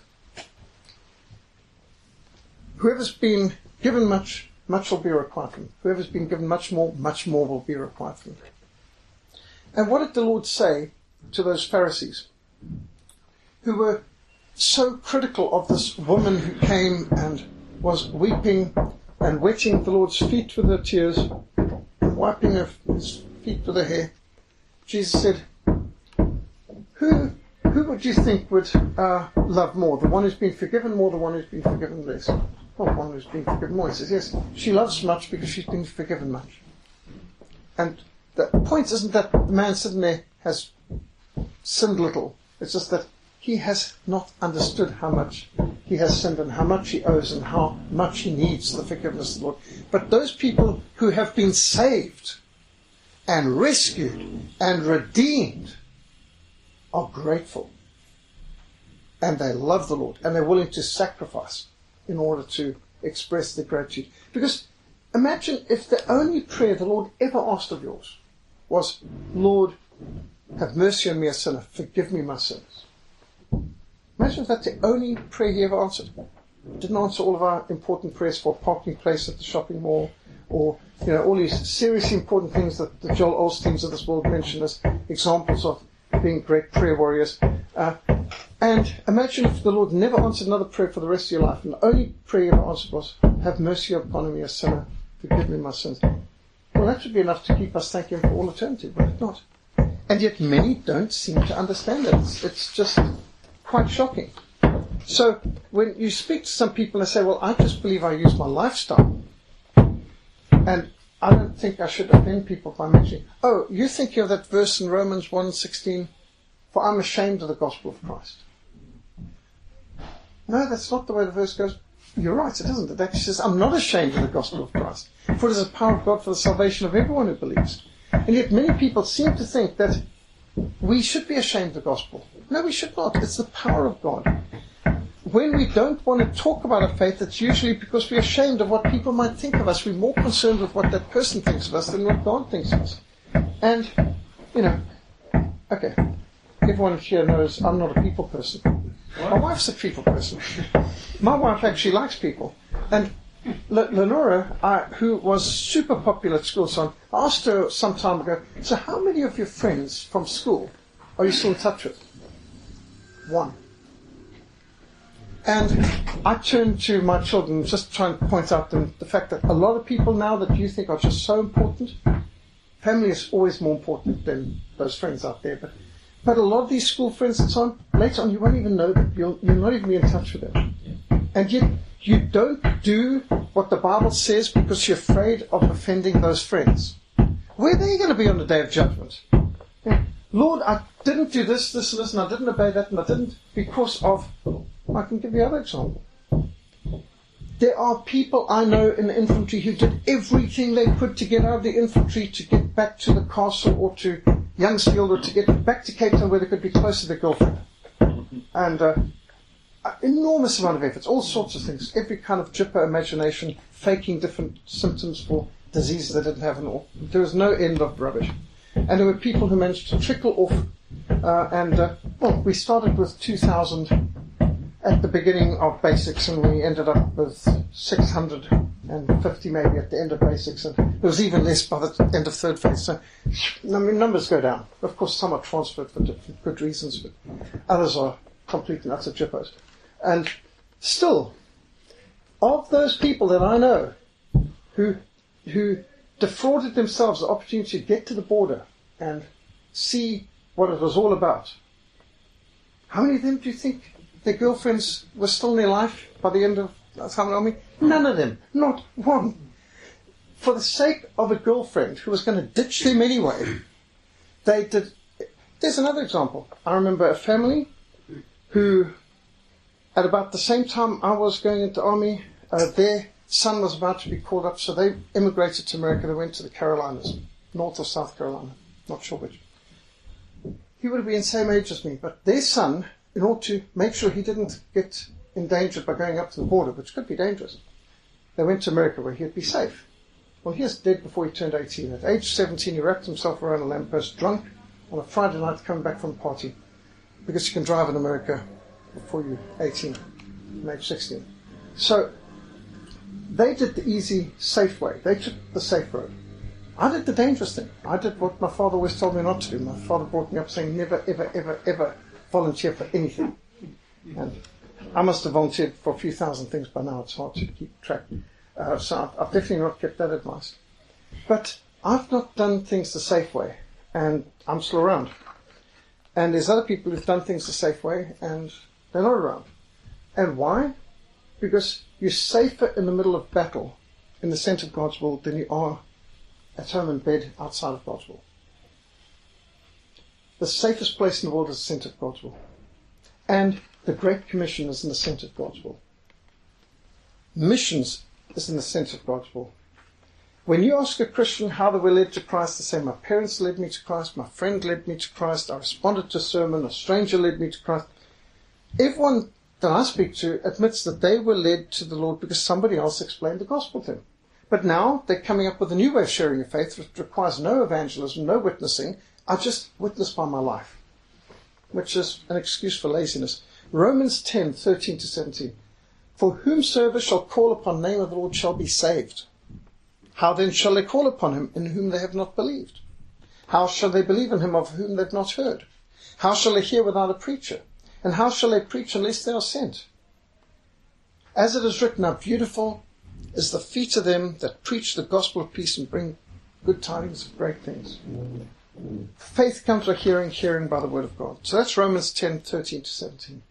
Whoever's been given much, much will be required from him. Whoever's been given much more, much more will be required from him. And what did the Lord say to those Pharisees who were so critical of this woman who came and was weeping and wetting the Lord's feet with her tears, wiping her, his feet with her hair? Jesus said, who, who would you think would uh, love more? The one who's been forgiven more, the one who's been forgiven less? Well, the one who's been forgiven more. He says, yes, she loves much because she's been forgiven much. And the point isn't that the man sitting there has sinned little. It's just that he has not understood how much he has sinned and how much he owes and how much he needs the forgiveness of the Lord. But those people who have been saved and rescued and redeemed are grateful. And they love the Lord. And they're willing to sacrifice in order to express their gratitude. Because imagine if the only prayer the Lord ever asked of yours was, Lord, have mercy on me, a sinner. Forgive me my sins. Imagine if that's the only prayer he ever answered. Didn't answer all of our important prayers for a parking place at the shopping mall, or you know all these seriously important things that the Joel Osteens of this world mentioned as examples of being great prayer warriors. Uh, and imagine if the Lord never answered another prayer for the rest of your life, and the only prayer he ever answered was, have mercy upon me, a sinner. Forgive me my sins. Well, that should be enough to keep us thanking him for all eternity, would it not? And yet many don't seem to understand it. It's, it's just quite shocking. So when you speak to some people and say, well, I just believe I use my lifestyle, and I don't think I should offend people by mentioning, oh, you think of that verse in Romans one sixteen, for I'm ashamed of the gospel of Christ. No, that's not the way the verse goes. You're right, it isn't. It actually says, I'm not ashamed of the gospel of Christ, for it is the power of God for the salvation of everyone who believes. And yet many people seem to think that we should be ashamed of the gospel. No, we should not. It's the power of God. When we don't want to talk about our faith, it's usually because we're ashamed of what people might think of us. We're more concerned with what that person thinks of us than what God thinks of us. And, you know, okay, everyone here knows I'm not a people person. My wife's a people person. My wife actually likes people. And Le- Lenora, I, who was super popular at school, so I asked her some time ago, so how many of your friends from school are you still in touch with? One. And I turned to my children just trying to point out them the fact that a lot of people now that you think are just so important, family is always more important than those friends out there, but but a lot of these school friends and so on, later on you won't even know that you'll, you'll not even be in touch with them. And yet you don't do what the Bible says because you're afraid of offending those friends. Where are they going to be on the day of judgment? Yeah. Lord, I didn't do this, this, and this, and I didn't obey that, and I didn't because of... I can give you another example. There are people I know in the infantry who did everything they could to get out of the infantry, to get back to the castle or to Youngsfield or to get back to Cape Town where they could be close to their girlfriend. And uh, an enormous amount of efforts, all sorts of things, every kind of jipper imagination, faking different symptoms for diseases they didn't have and all. There was no end of rubbish. And there were people who managed to trickle off. Uh, and, uh, well, we started with two thousand at the beginning of basics, and we ended up with six hundred fifty maybe at the end of basics, and there was even less by the end of third phase. So, I mean, numbers go down. Of course, some are transferred for different good reasons, but others are complete and utter jippos. And still, of those people that I know who who defrauded themselves the opportunity to get to the border and see what it was all about, how many of them do you think their girlfriends were still in their life by the end of Salmon Army? None of them. Not one. For the sake of a girlfriend who was going to ditch them anyway, they did... There's another example. I remember a family who, at about the same time I was going into army, uh, their son was about to be called up, so they immigrated to America. They went to the Carolinas, North or South Carolina, not sure which. He would have been the same age as me, but their son, in order to make sure he didn't get endangered by going up to the border, which could be dangerous, they went to America where he'd be safe. Well, he was dead before he turned eighteen. At age seventeen, he wrapped himself around a lamppost, drunk, on a Friday night coming back from a party, because you can drive in America before you're eighteen, age sixteen. So they did the easy, safe way. They took the safe road. I did the dangerous thing. I did what my father always told me not to do. My father brought me up saying, never, ever, ever, ever volunteer for anything. And I must have volunteered for a few thousand things by now. It's hard to keep track. Uh, so I've, I've definitely not kept that advice. But I've not done things the safe way, and I'm still around. And there's other people who've done things the safe way, and they're not around. And why? Because you're safer in the middle of battle, in the center of God's will, than you are at home in bed outside of God's will. The safest place in the world is the centre of God's will. And the Great Commission is in the centre of God's will. Missions is in the centre of God's will. When you ask a Christian how they were led to Christ, they say, my parents led me to Christ, my friend led me to Christ, I responded to a sermon, a stranger led me to Christ. Everyone that I speak to admits that they were led to the Lord because somebody else explained the gospel to them. But now they're coming up with a new way of sharing your faith, which requires no evangelism, no witnessing. I just witness by my life, which is an excuse for laziness. Romans ten, thirteen to seventeen. For whomsoever shall call upon the name of the Lord shall be saved. How then shall they call upon him in whom they have not believed? How shall they believe in him of whom they have not heard? How shall they hear without a preacher? And how shall they preach unless they are sent? As it is written, how beautiful is the feet of them that preach the gospel of peace and bring good tidings of great things. Faith comes by hearing, hearing by the word of God. So that's Romans ten, thirteen to seventeen.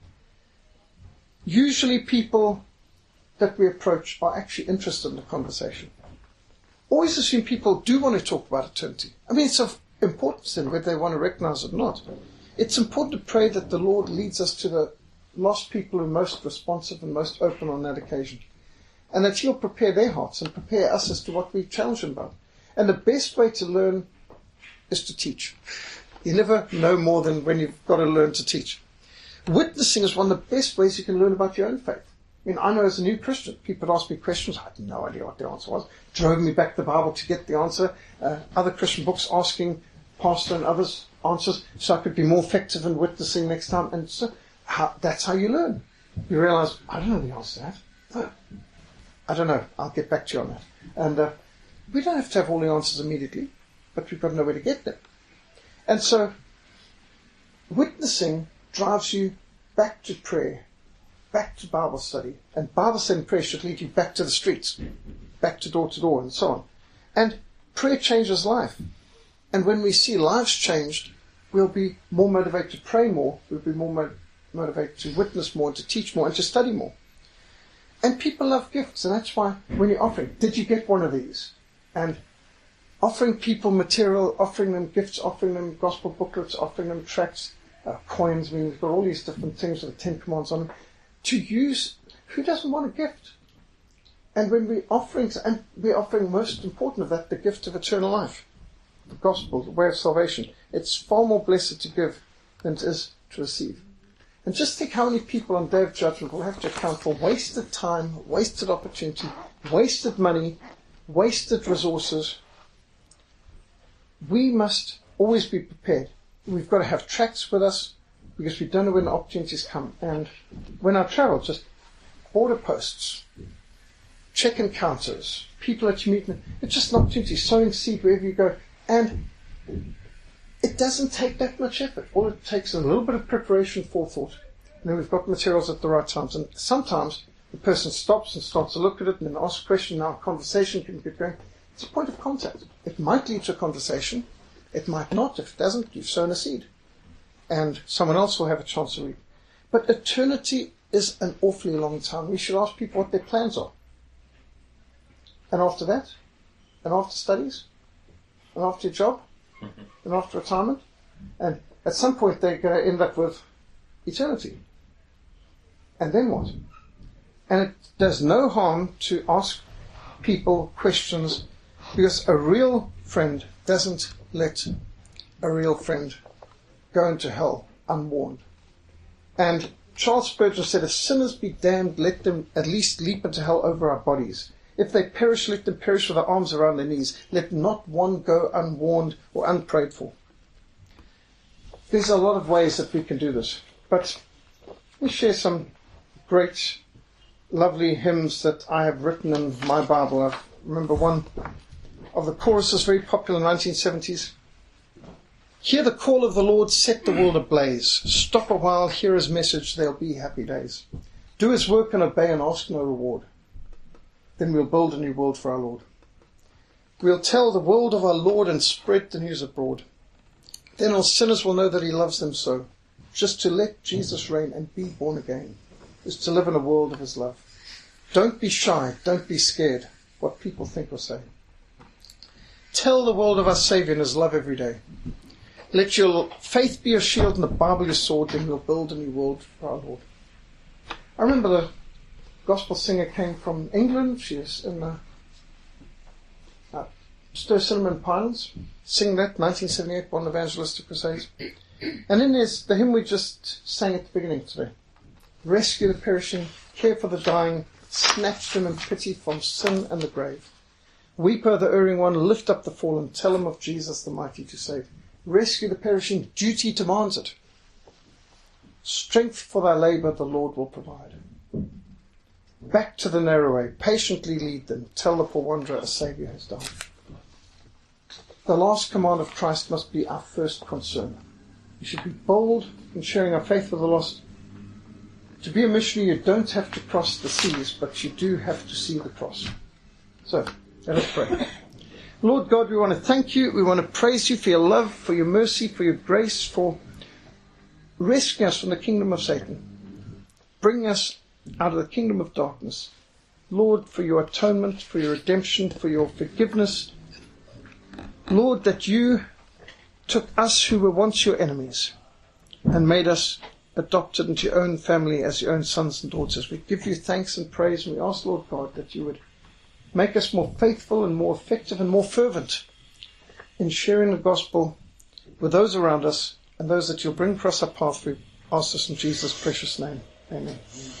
Usually people that we approach are actually interested in the conversation. Always assume people do want to talk about eternity. I mean, it's of importance in whether they want to recognize it or not. It's important to pray that the Lord leads us to the lost people who are most responsive and most open on that occasion. And that He'll prepare their hearts and prepare us as to what we challenge them about. And the best way to learn is to teach. You never know more than when you've got to learn to teach. Witnessing is one of the best ways you can learn about your own faith. I mean, I know as a new Christian, people would ask me questions. I had no idea what the answer was. Drove me back to the Bible to get the answer. Uh, other Christian books asking pastor and others answers so I could be more effective in witnessing next time. And so how, that's how you learn. You realize, I don't know the answer to that. No. I don't know. I'll get back to you on that. And uh, we don't have to have all the answers immediately, but we've got to know where to get them. And so witnessing drives you back to prayer, back to Bible study. And Bible study and prayer should lead you back to the streets, back to door to door and so on. And prayer changes life. And when we see lives changed, we'll be more motivated to pray more, we'll be more mo- motivated to witness more, and to teach more, and to study more. And people love gifts, and that's why when you're offering, did you get one of these? And offering people material, offering them gifts, offering them gospel booklets, offering them tracts, uh, coins, I mean, we've got all these different things with the Ten Commandments on them, to use. Who doesn't want a gift? And when we're offering, and we're offering most important of that, the gift of eternal life, the gospel, the way of salvation, it's far more blessed to give than it is to receive. And just think how many people on Day of Judgment will have to account for wasted time, wasted opportunity, wasted money, wasted resources. We must always be prepared. We've got to have tracts with us because we don't know when the opportunities come. And when I travel, just border posts, check-in counters, people that you meet, it's just an opportunity, sowing seed wherever you go. And it doesn't take that much effort. All it takes is a little bit of preparation, forethought, and then we've got materials at the right times. And sometimes the person stops and starts to look at it and then asks a question. Now a conversation can get going. It's a point of contact. It might lead to a conversation. It might not. If it doesn't, you've sown a seed. And someone else will have a chance to read. But eternity is an awfully long time. We should ask people what their plans are. And after that, and after studies, and after your job, and after retirement, and at some point they're going to end up with eternity. And then what? And it does no harm to ask people questions, because a real friend doesn't let a real friend go into hell unwarned. And Charles Spurgeon said, if sinners be damned, let them at least leap into hell over our bodies. If they perish, let them perish with their arms around their knees. Let not one go unwarned or unprayed for. There's a lot of ways that we can do this. But let me share some great, lovely hymns that I have written in my Bible. I remember one of the choruses, very popular in the nineteen seventies. Hear the call of the Lord, set the world ablaze. Stop a while, hear His message, there'll be happy days. Do His work and obey and ask no reward. Then we'll build a new world for our Lord. We'll tell the world of our Lord and spread the news abroad. Then all sinners will know that He loves them so. Just to let Jesus reign and be born again is to live in a world of His love. Don't be shy, don't be scared what people think or say. Tell the world of our Saviour and His love every day. Let your faith be your shield and the Bible your sword, then we'll build a new world for our Lord. I remember the gospel singer came from England. She is in the uh, Stowe Cinnamon Pines. Sing that, nineteen seventy-eight, Bond Evangelistic Crusades. And then there's the hymn we just sang at the beginning today. Rescue the perishing, care for the dying, snatch them in pity from sin and the grave. Weep o'er the erring one, lift up the fallen, tell them of Jesus the mighty to save. Rescue the perishing, duty demands it. Strength for thy labour the Lord will provide. Back to the narrow way, patiently lead them, tell the poor wanderer a Saviour has died. The last command of Christ must be our first concern. We should be bold in sharing our faith with the lost. To be a missionary, you don't have to cross the seas, but you do have to see the cross. So, let us pray. Lord God, we want to thank you. We want to praise you for your love, for your mercy, for your grace, for rescuing us from the kingdom of Satan, bringing us out of the kingdom of darkness. Lord, for your atonement, for your redemption, for your forgiveness. Lord, that you took us who were once your enemies and made us adopted into your own family as your own sons and daughters. We give you thanks and praise, and we ask, Lord God, that you would make us more faithful and more effective and more fervent in sharing the gospel with those around us and those that you'll bring across our path. We ask this in Jesus' precious name. Amen.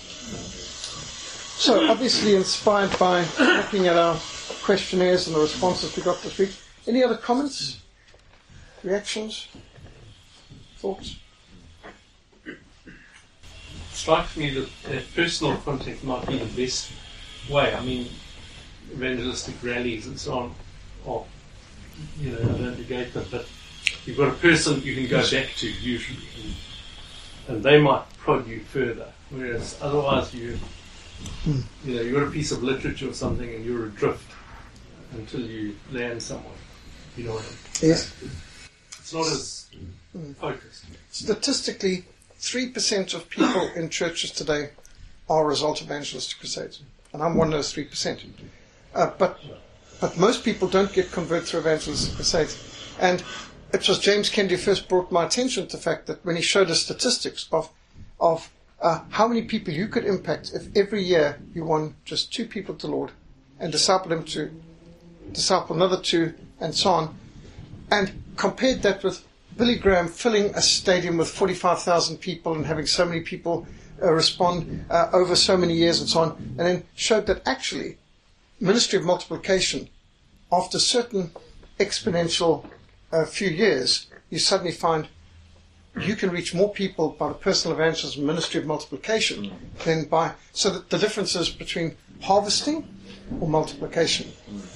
So, obviously inspired by looking at our questionnaires and the responses we got this week. Any other comments? Reactions? Thoughts? It strikes me that uh, personal contact might be the best way. I mean, evangelistic rallies and so on, or, you know, I don't negate them, but you've got a person you can go back to usually, and, and they might prod you further, whereas otherwise you, you know, you've got a piece of literature or something and you're adrift until you land somewhere, you know what I mean? Yes. It's not as focused. Statistically, three percent of people in churches today are a result of evangelistic crusades, and I'm one of those three percent. Uh, but but most people don't get converted through evangelistic crusades. And it was James Kennedy who first brought my attention to the fact that when he showed us statistics of of uh, how many people you could impact if every year you won just two people to the Lord and discipled them to disciple another two and so on, and compared that with Billy Graham filling a stadium with forty-five thousand people and having so many people uh, respond uh, over so many years and so on, and then showed that actually ministry of multiplication, after certain exponential uh, few years, you suddenly find you can reach more people by the personal evangelism ministry of multiplication than by, so that the difference is between harvesting or multiplication.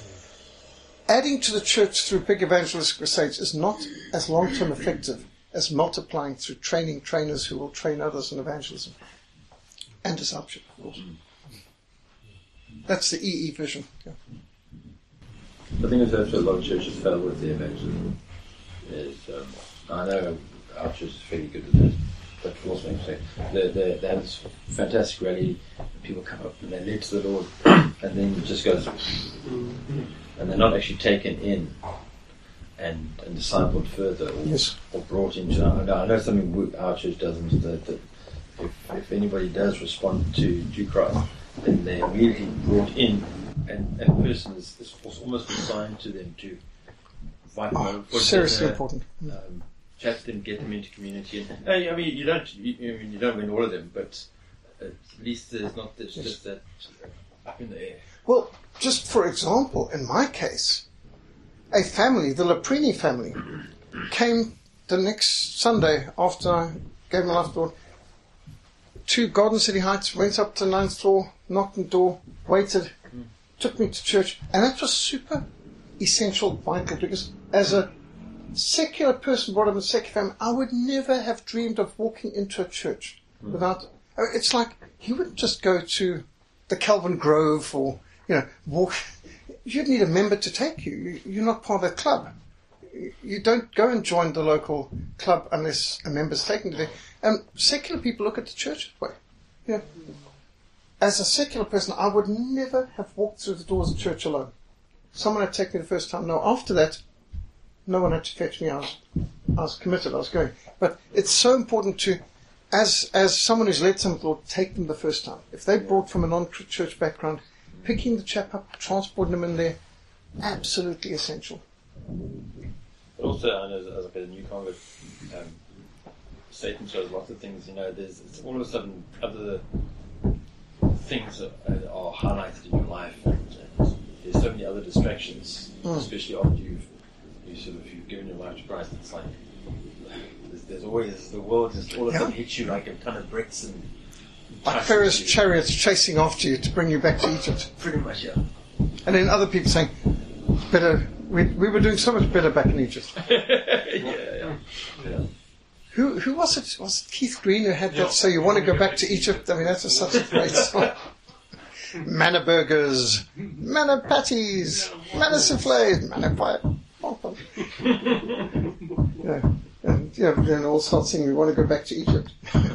Adding to the church through big evangelistic crusades is not as long-term effective as multiplying through training trainers who will train others in evangelism and discipleship, of course. That's the E E vision. Yeah. I think that's a lot of churches fail with the evangelism. Is um, I know our church is fairly good at this, but also I'm saying they, they, they have this fantastic rally, and people come up and they're led to the Lord, and then it just goes, and they're not actually taken in and, and discipled further or, yes. or brought into. I know, I know something we, our church doesn't. That, that if, if anybody does respond to, to Christ, then they're immediately brought in, and a person is, is almost assigned to them to invite them oh, over for seriously dinner, important. um, chat to them, get them into community. And, uh, I mean, you don't, you, I mean, you don't win all of them, but at least there's not this, yes. just that up in the air. Well, just for example, in my case, a family, the Laprini family, came the next Sunday after I gave my life to the Lord to Garden City Heights, went up to the ninth floor, knocked on the door, waited, mm. took me to church, and that was super essential, vital, because as a secular person brought up in a secular family, I would never have dreamed of walking into a church mm. without. It's like you wouldn't just go to the Calvin Grove or you know walk. You'd need a member to take you. You're not part of that club. You don't go and join the local club unless a member's taken you there. And secular people look at the church that way. You know, as a secular person, I would never have walked through the doors of church alone. someone had taken me the first time. No, after that, no one had to fetch me. I was, I was committed. I was going. But it's so important to, as as someone who's led some Lord, take them the first time. If they brought from a non-church background, picking the chap up, transporting them in there, absolutely essential. But also, I know as, as like a new convert, um, Satan shows lots of things. You know, there's it's all of a sudden other things are, are highlighted in your life, and, and there's so many other distractions, mm. especially after you've you sort of you've given your life to Christ. It's like there's, there's always the world just all of a sudden yeah. hits you like a ton of bricks and like Pharaoh's chariots chasing after you to bring you back to Egypt. Pretty much, yeah. And then other people saying, "Better, we we were doing so much better back in Egypt." yeah, yeah, yeah. Who who was it? Was it Keith Green who had that? So you want to go back to Egypt? I mean, that's a, such a great song. Manna burgers, manna patties, manna soufflés, manna pie. Yeah, and yeah, then all start singing, "We want to go back to Egypt."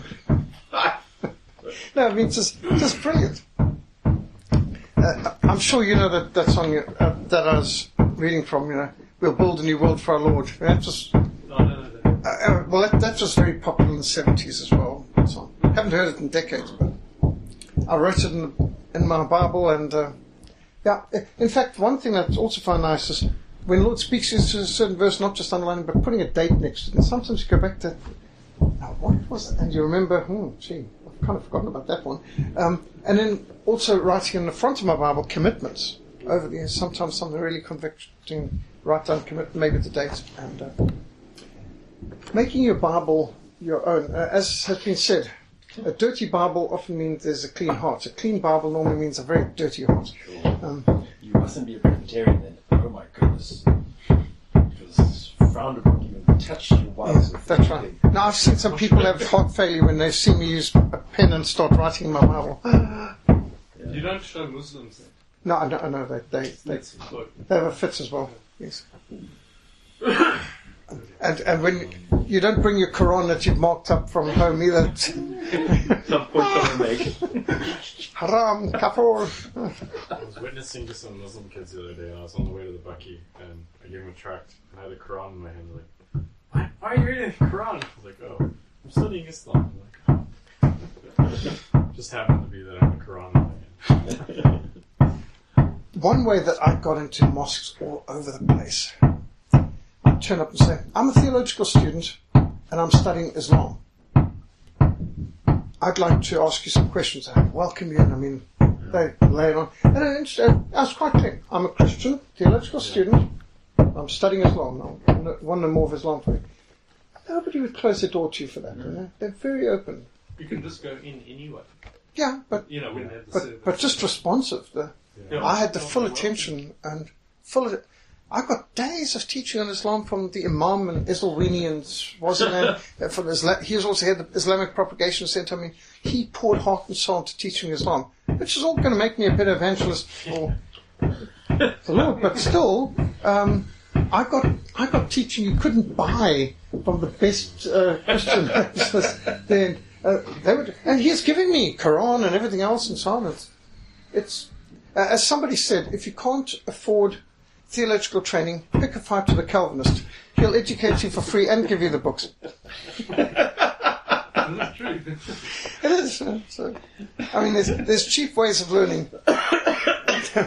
No, I mean, just just brilliant. Uh, I'm sure you know that that song uh, that I was reading from. You know, "We'll build a new world for our Lord." That just. Uh, uh, well, that, that was very popular in the seventies as well. So I haven't heard it in decades, but I wrote it in, in my Bible. And uh, yeah, in fact, one thing that's also found nice is when the Lord speaks to a certain verse, not just underlining, but putting a date next to it. And sometimes you go back to, now what was it? And you remember, oh, gee, I've kind of forgotten about that one. Um, and then also writing in the front of my Bible commitments over the years. Sometimes something really convicting, write down commit, maybe the date, and. Uh, Making your Bible your own, uh, as has been said, a dirty Bible often means there's a clean heart. A clean Bible normally means a very dirty heart. Um, you mustn't be a Presbyterian then. Oh my goodness. Because it's frowned upon to even touch your Bible. Yes, that's right. Now I've seen some people have heart failure when they see me use a pen and start writing in my Bible. Yeah. You don't show Muslims then? No, I know, I know they, they, they, they have a fit as well. Yes. And and when you don't bring your Quran that you've marked up from home either. Some point someone make. Haram, kafir. I was witnessing to some Muslim kids the other day, and I was on the way to the Bucky, and I gave them a tract, and I had a Quran in my hand. Like, why, why are you reading the Quran? I was like, oh, I'm studying Islam. I'm like, oh. Just happened to be that I have a Quran in my hand. One way that I got into mosques all over the place. Turn up and say, "I'm a theological student and I'm studying Islam. I'd like to ask you some questions." I welcome you, and I mean, they lay it on. And I was quite clear. I'm a Christian, theological student. I'm studying Islam. I want to know more of Islam for you. Nobody would close the door to you for that. You know? They're very open. You can just go in anyway. Yeah, but you know, when they have the but, but just responsive. The, yeah. I had the full attention and full of it. I got days of teaching on Islam from the Imam and Islwini and Swaziland. From Islam. He was also had the Islamic Propagation Center. I mean, he poured heart and soul into teaching Islam, which is all going to make me a better evangelist for the Lord. But still, um, I got I got teaching you couldn't buy from the best uh, Christian then. Uh, they would, and he's giving me Quran and everything else and so on. It's, it's uh, as somebody said, if you can't afford theological training, pick a fight to the Calvinist. He'll educate you for free and give you the books. That's true. It is. Uh, so, I mean, there's, there's cheap ways of learning. I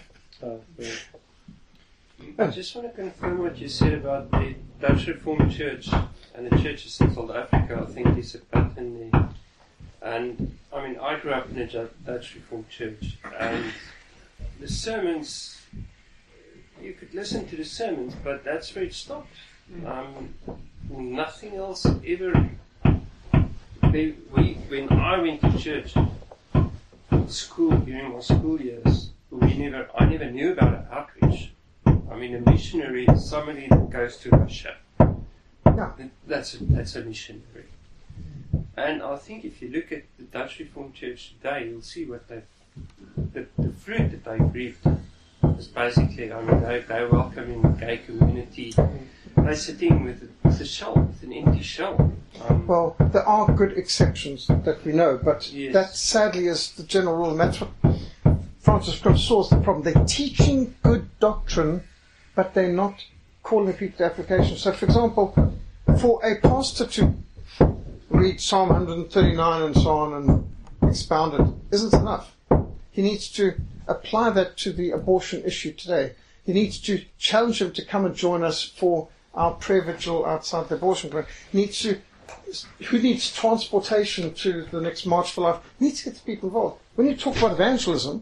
just want to confirm what you said about the Dutch Reformed Church and the churches in South Africa. I think there's a pattern there. And, I mean, I grew up in a Dutch Reformed Church, and the sermons... You could listen to the sermons, but that's where it stopped. Um, nothing else ever. They, we, when I went to church, school during my school years, we never. I never knew about outreach. I mean, a missionary is somebody that goes to Russia. Yeah. That's a, that's a missionary. And I think if you look at the Dutch Reformed Church today, you'll see what they, the, the fruit that they've reaped. It's basically, I mean, they, they're welcoming the gay community. They're sitting with a, with a shell, with an empty shell. Um, well, there are good exceptions that we know, but yes. that sadly is the general rule. And that's what, Francis Crimm solves the problem. They're teaching good doctrine, but they're not calling people to application. So, for example, for a pastor to read Psalm one thirty-nine and so on and expound it isn't enough. He needs to apply that to the abortion issue today. He needs to challenge him to come and join us for our prayer vigil outside the abortion clinic. He needs to, who needs transportation to the next March for Life? He needs to get the people involved. When you talk about evangelism,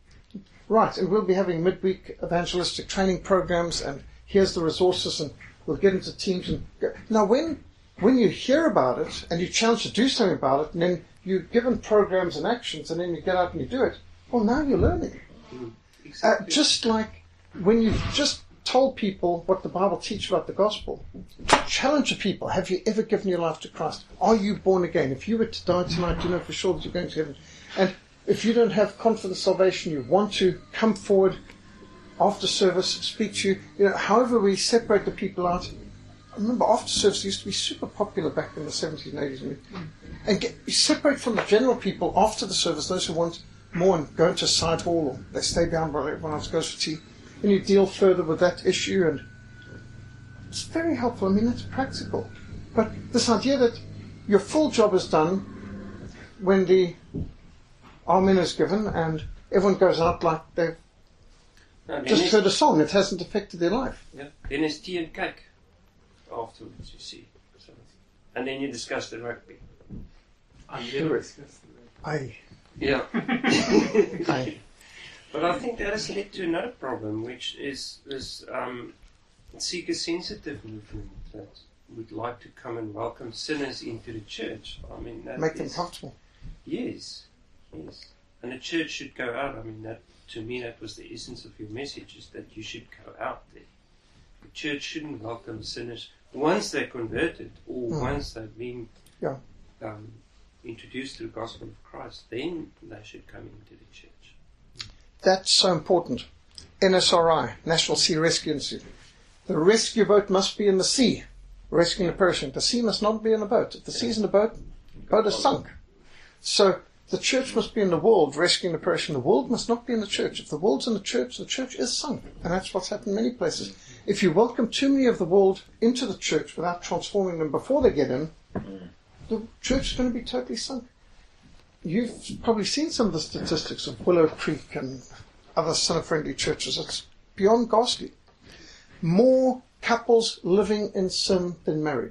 right, and we'll be having midweek evangelistic training programs, and here's the resources, and we'll get into teams. And go. Now, when when you hear about it, and you're challenged to do something about it, and then you're given programs and actions, and then you get out and you do it, well, now you're learning. Mm, exactly. Uh, just like when you've just told people what the Bible teaches about the gospel, challenge the people. Have you ever given your life to Christ? Are you born again? If you were to die tonight, do you know for sure that you're going to heaven? And if you don't have confident salvation, you want to come forward after service, speak to you. You know, however we separate the people out. I remember after service used to be super popular back in the seventies and eighties. And get, you separate from the general people after the service, those who want more and go into a side hall, or they stay down while everyone else goes for tea. And you deal further with that issue, and it's very helpful. I mean, that's practical. But this idea that your full job is done when the Amen is given and everyone goes out like they've Nou, just is, heard a song, it hasn't affected their life. yeah, then is tea and cake afterwards, you see. So, and then you discuss the rugby. I'm Do never it. discussed Aye. Yeah. Aye. But I think that has led to another problem, which is this um, seeker-sensitive movement that would like to come and welcome sinners into the church. I mean, that Make them is- comfortable. Yes, yes. And the church should go out. I mean, that to me, that was the essence of your message, is that you should go out there. The church shouldn't welcome sinners once they're converted or Mm. once they've been Yeah. um, introduced to the gospel of Christ. Then they should come into the church. That's so important. N S R I, National Sea Rescue Institute. The rescue boat must be in the sea, rescuing a person. The sea must not be in a boat. If the sea's in a boat, the boat is sunk. So the church must be in the world, rescuing the person. The world must not be in the church. If the world's in the church, the church is sunk. And that's what's happened in many places. If you welcome too many of the world into the church without transforming them before they get in, the church is going to be totally sunk. You've probably seen some of the statistics of Willow Creek and other sinner-friendly churches. It's beyond ghastly. More couples living in sin than married.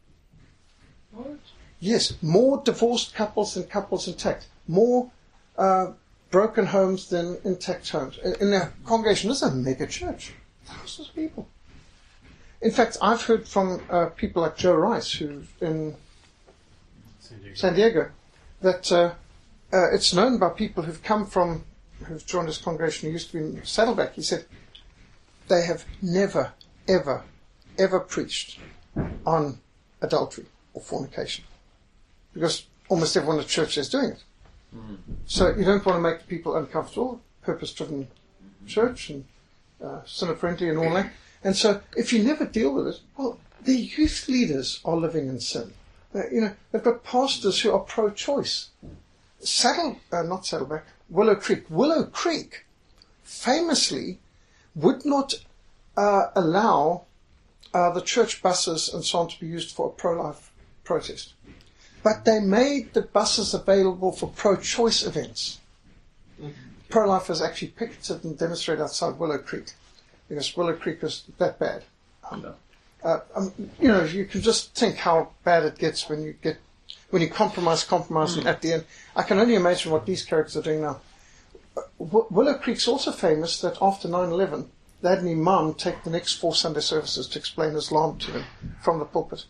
What? Yes, more divorced couples than couples intact. More uh, broken homes than intact homes. In, in a congregation, this is a mega church. Thousands of people. In fact, I've heard from uh, people like Joe Rice, who's in San Diego. San Diego, that uh, uh, it's known by people who've come from, who've joined his congregation, who used to be in Saddleback. He said they have never, ever, ever preached on adultery or fornication, because almost everyone in the church is doing it. Mm. So you don't want to make people uncomfortable. Purpose-driven church and uh, sinner-friendly and all that. And so if you never deal with it, well, the youth leaders are living in sin. Uh, you know, they've got pastors who are pro-choice. Saddle, uh, not Saddleback, Willow Creek. Willow Creek famously would not uh, allow uh, the church buses and so on to be used for a pro-life protest. But they made the buses available for pro-choice events. Mm-hmm. Pro-lifers actually picketed and demonstrated outside Willow Creek, because Willow Creek was that bad. Um, No. Uh, um, you know, you can just think how bad it gets when you get, when you compromise, compromise, mm. and at the end, I can only imagine what these characters are doing now. Uh, w- Willow Creek's also famous that after nine eleven, they had an imam take the next four Sunday services to explain Islam to them from the pulpit.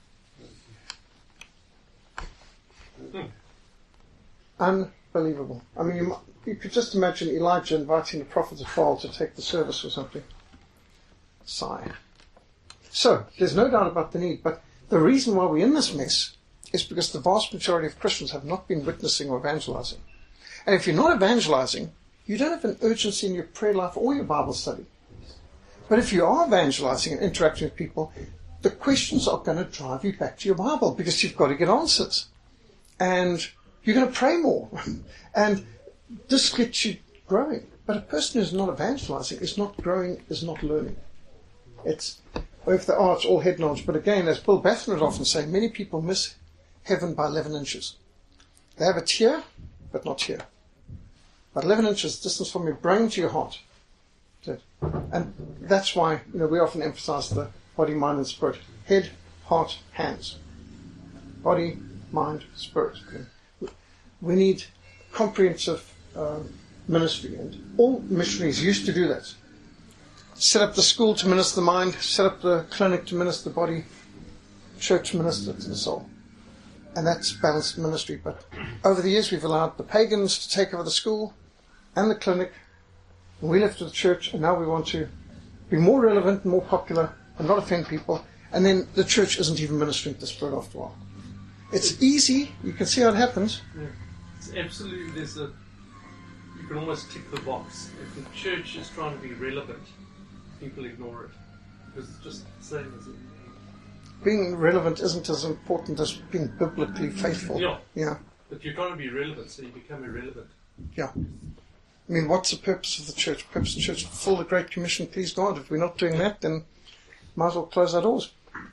Hmm. Unbelievable. I mean, you, you could just imagine Elijah inviting the prophet of Baal to take the service or something. Sigh. So, there's no doubt about the need, but the reason why we're in this mess is because the vast majority of Christians have not been witnessing or evangelizing. And if you're not evangelizing, you don't have an urgency in your prayer life or your Bible study. But if you are evangelizing and interacting with people, the questions are going to drive you back to your Bible, because you've got to get answers. And you're going to pray more. And this gets you growing. But a person who's not evangelizing is not growing, is not learning. It's, or if they are, it's all head knowledge. But again, as Bill Bathman would often say, many people miss heaven by eleven inches. They have it here, but not here. But eleven inches distance from your brain to your heart. And that's why, you know, we often emphasize the body, mind, and spirit. Head, heart, hands. Body, mind, spirit. We need comprehensive uh, ministry, and all missionaries used to do that. Set up the school to minister the mind, set up the clinic to minister the body, church minister to the soul. And that's balanced ministry. But over the years we've allowed the pagans to take over the school and the clinic, and we left to the church, and now we want to be more relevant and more popular and not offend people, and then the church isn't even ministering to the spirit after a while. It's easy, you can see how it happens. Yeah. It's absolutely, there's a, you can almost tick the box. If the church is trying to be relevant, people ignore it, because it's just the same as it. Being relevant isn't as important as being biblically faithful. Yeah. Yeah. But you're trying to be relevant, so you become irrelevant. Yeah. I mean, what's the purpose of the church? The purpose of the church is to fulfill the Great Commission, please God. If we're not doing that, then might as well close our doors.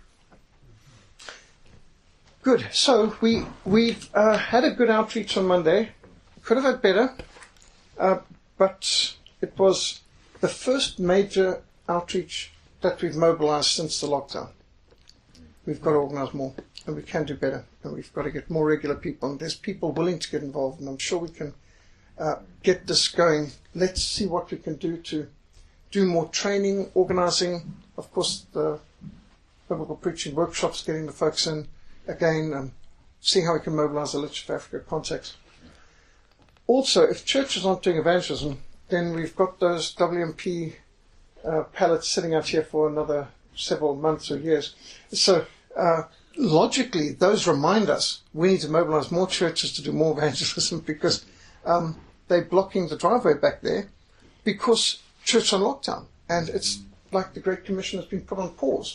Good. So we, we've uh, had a good outreach on Monday. Could have had better, uh, but it was the first major outreach that we've mobilized since the lockdown. We've got to organize more, and we can do better, and we've got to get more regular people, and there's people willing to get involved, and I'm sure we can uh, get this going. Let's see what we can do to do more training, organizing, of course, the biblical preaching workshops, getting the folks in again, and seeing how we can mobilize the Literature of Africa context. Also, if churches aren't doing evangelism, then we've got those W M P uh, pallets sitting out here for another several months or years. So uh, logically, those remind us we need to mobilize more churches to do more evangelism, because um, they're blocking the driveway back there because church on lockdown, and it's like the Great Commission has been put on pause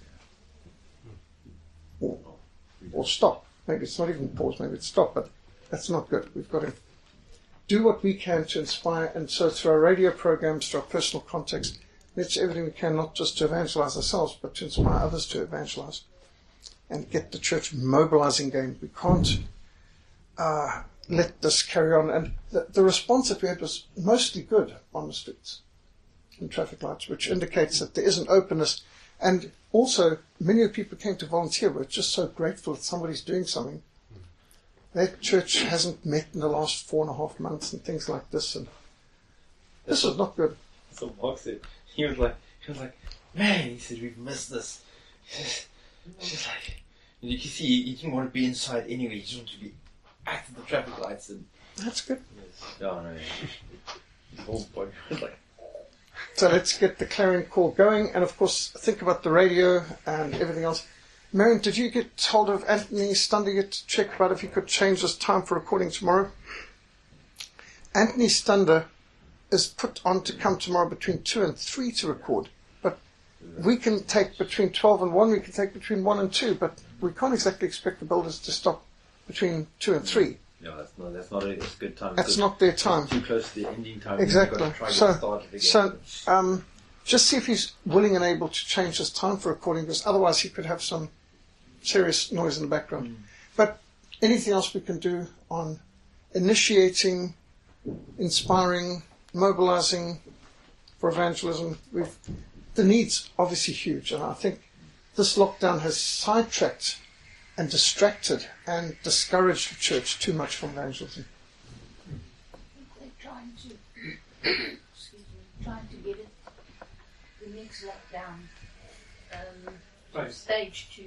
or, or stop. Maybe it's not even pause, maybe it's stop, but that's not good. We've got to do what we can to inspire, and so through our radio programs, through our personal context, let's do everything we can, not just to evangelize ourselves, but to inspire others to evangelize and get the church mobilizing again. We can't uh, let this carry on. And the, the response that we had was mostly good on the streets and traffic lights, which indicates that there is an openness. And also, many of the people who came to volunteer were just so grateful that somebody's doing something. Their church hasn't met in the last four and a half months and things like this, and this is not good. So Mark said, he was like, he was like, man, he said, we've missed this. It's just like, you can see he didn't want to be inside anyway. He just wanted to be at the traffic lights. And That's good. yes. Oh no, his whole body was like. So let's get the clarion call going, and of course think about the radio and everything else. Marion, did you get hold of Anthony Stunder yet to check about if he could change his time for recording tomorrow? Anthony Stunder is put on to come tomorrow between two and three to record, but we can take between twelve and one, we can take between one and two, but we can't exactly expect the builders to stop between two and three. No, that's not. That's not a, it's a good time. That's It's not their time. too close to the ending time. Exactly. You've got to try to So- get started again. So um, just see if he's willing and able to change his time for recording, because otherwise he could have some serious noise in the background. Mm. But anything else we can do on initiating, inspiring, mobilizing for evangelism, we've, the need's obviously huge, and I think this lockdown has sidetracked and distracted and discouraged the church too much from evangelism. They're trying to, excuse me, trying to get it, the next lockdown, um, Right. stage two.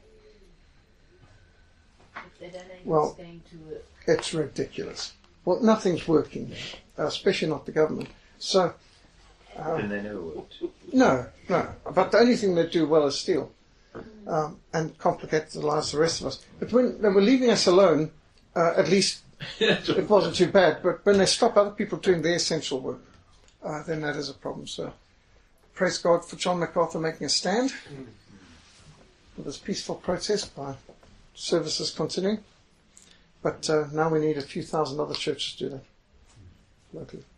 If they don't know Well- it's going to work. It's ridiculous. Well, nothing's working, uh, especially not the government. So, um, And they never worked. no, no. But the only thing they do well is steal um, and complicate the lives of the rest of us. But when they were leaving us alone, uh, at least it wasn't too bad. But when they stop other people doing their essential work, uh, then that is a problem. So, praise God for John MacArthur making a stand for this peaceful protest by services continuing. But uh, now we need a few thousand other churches to do that locally.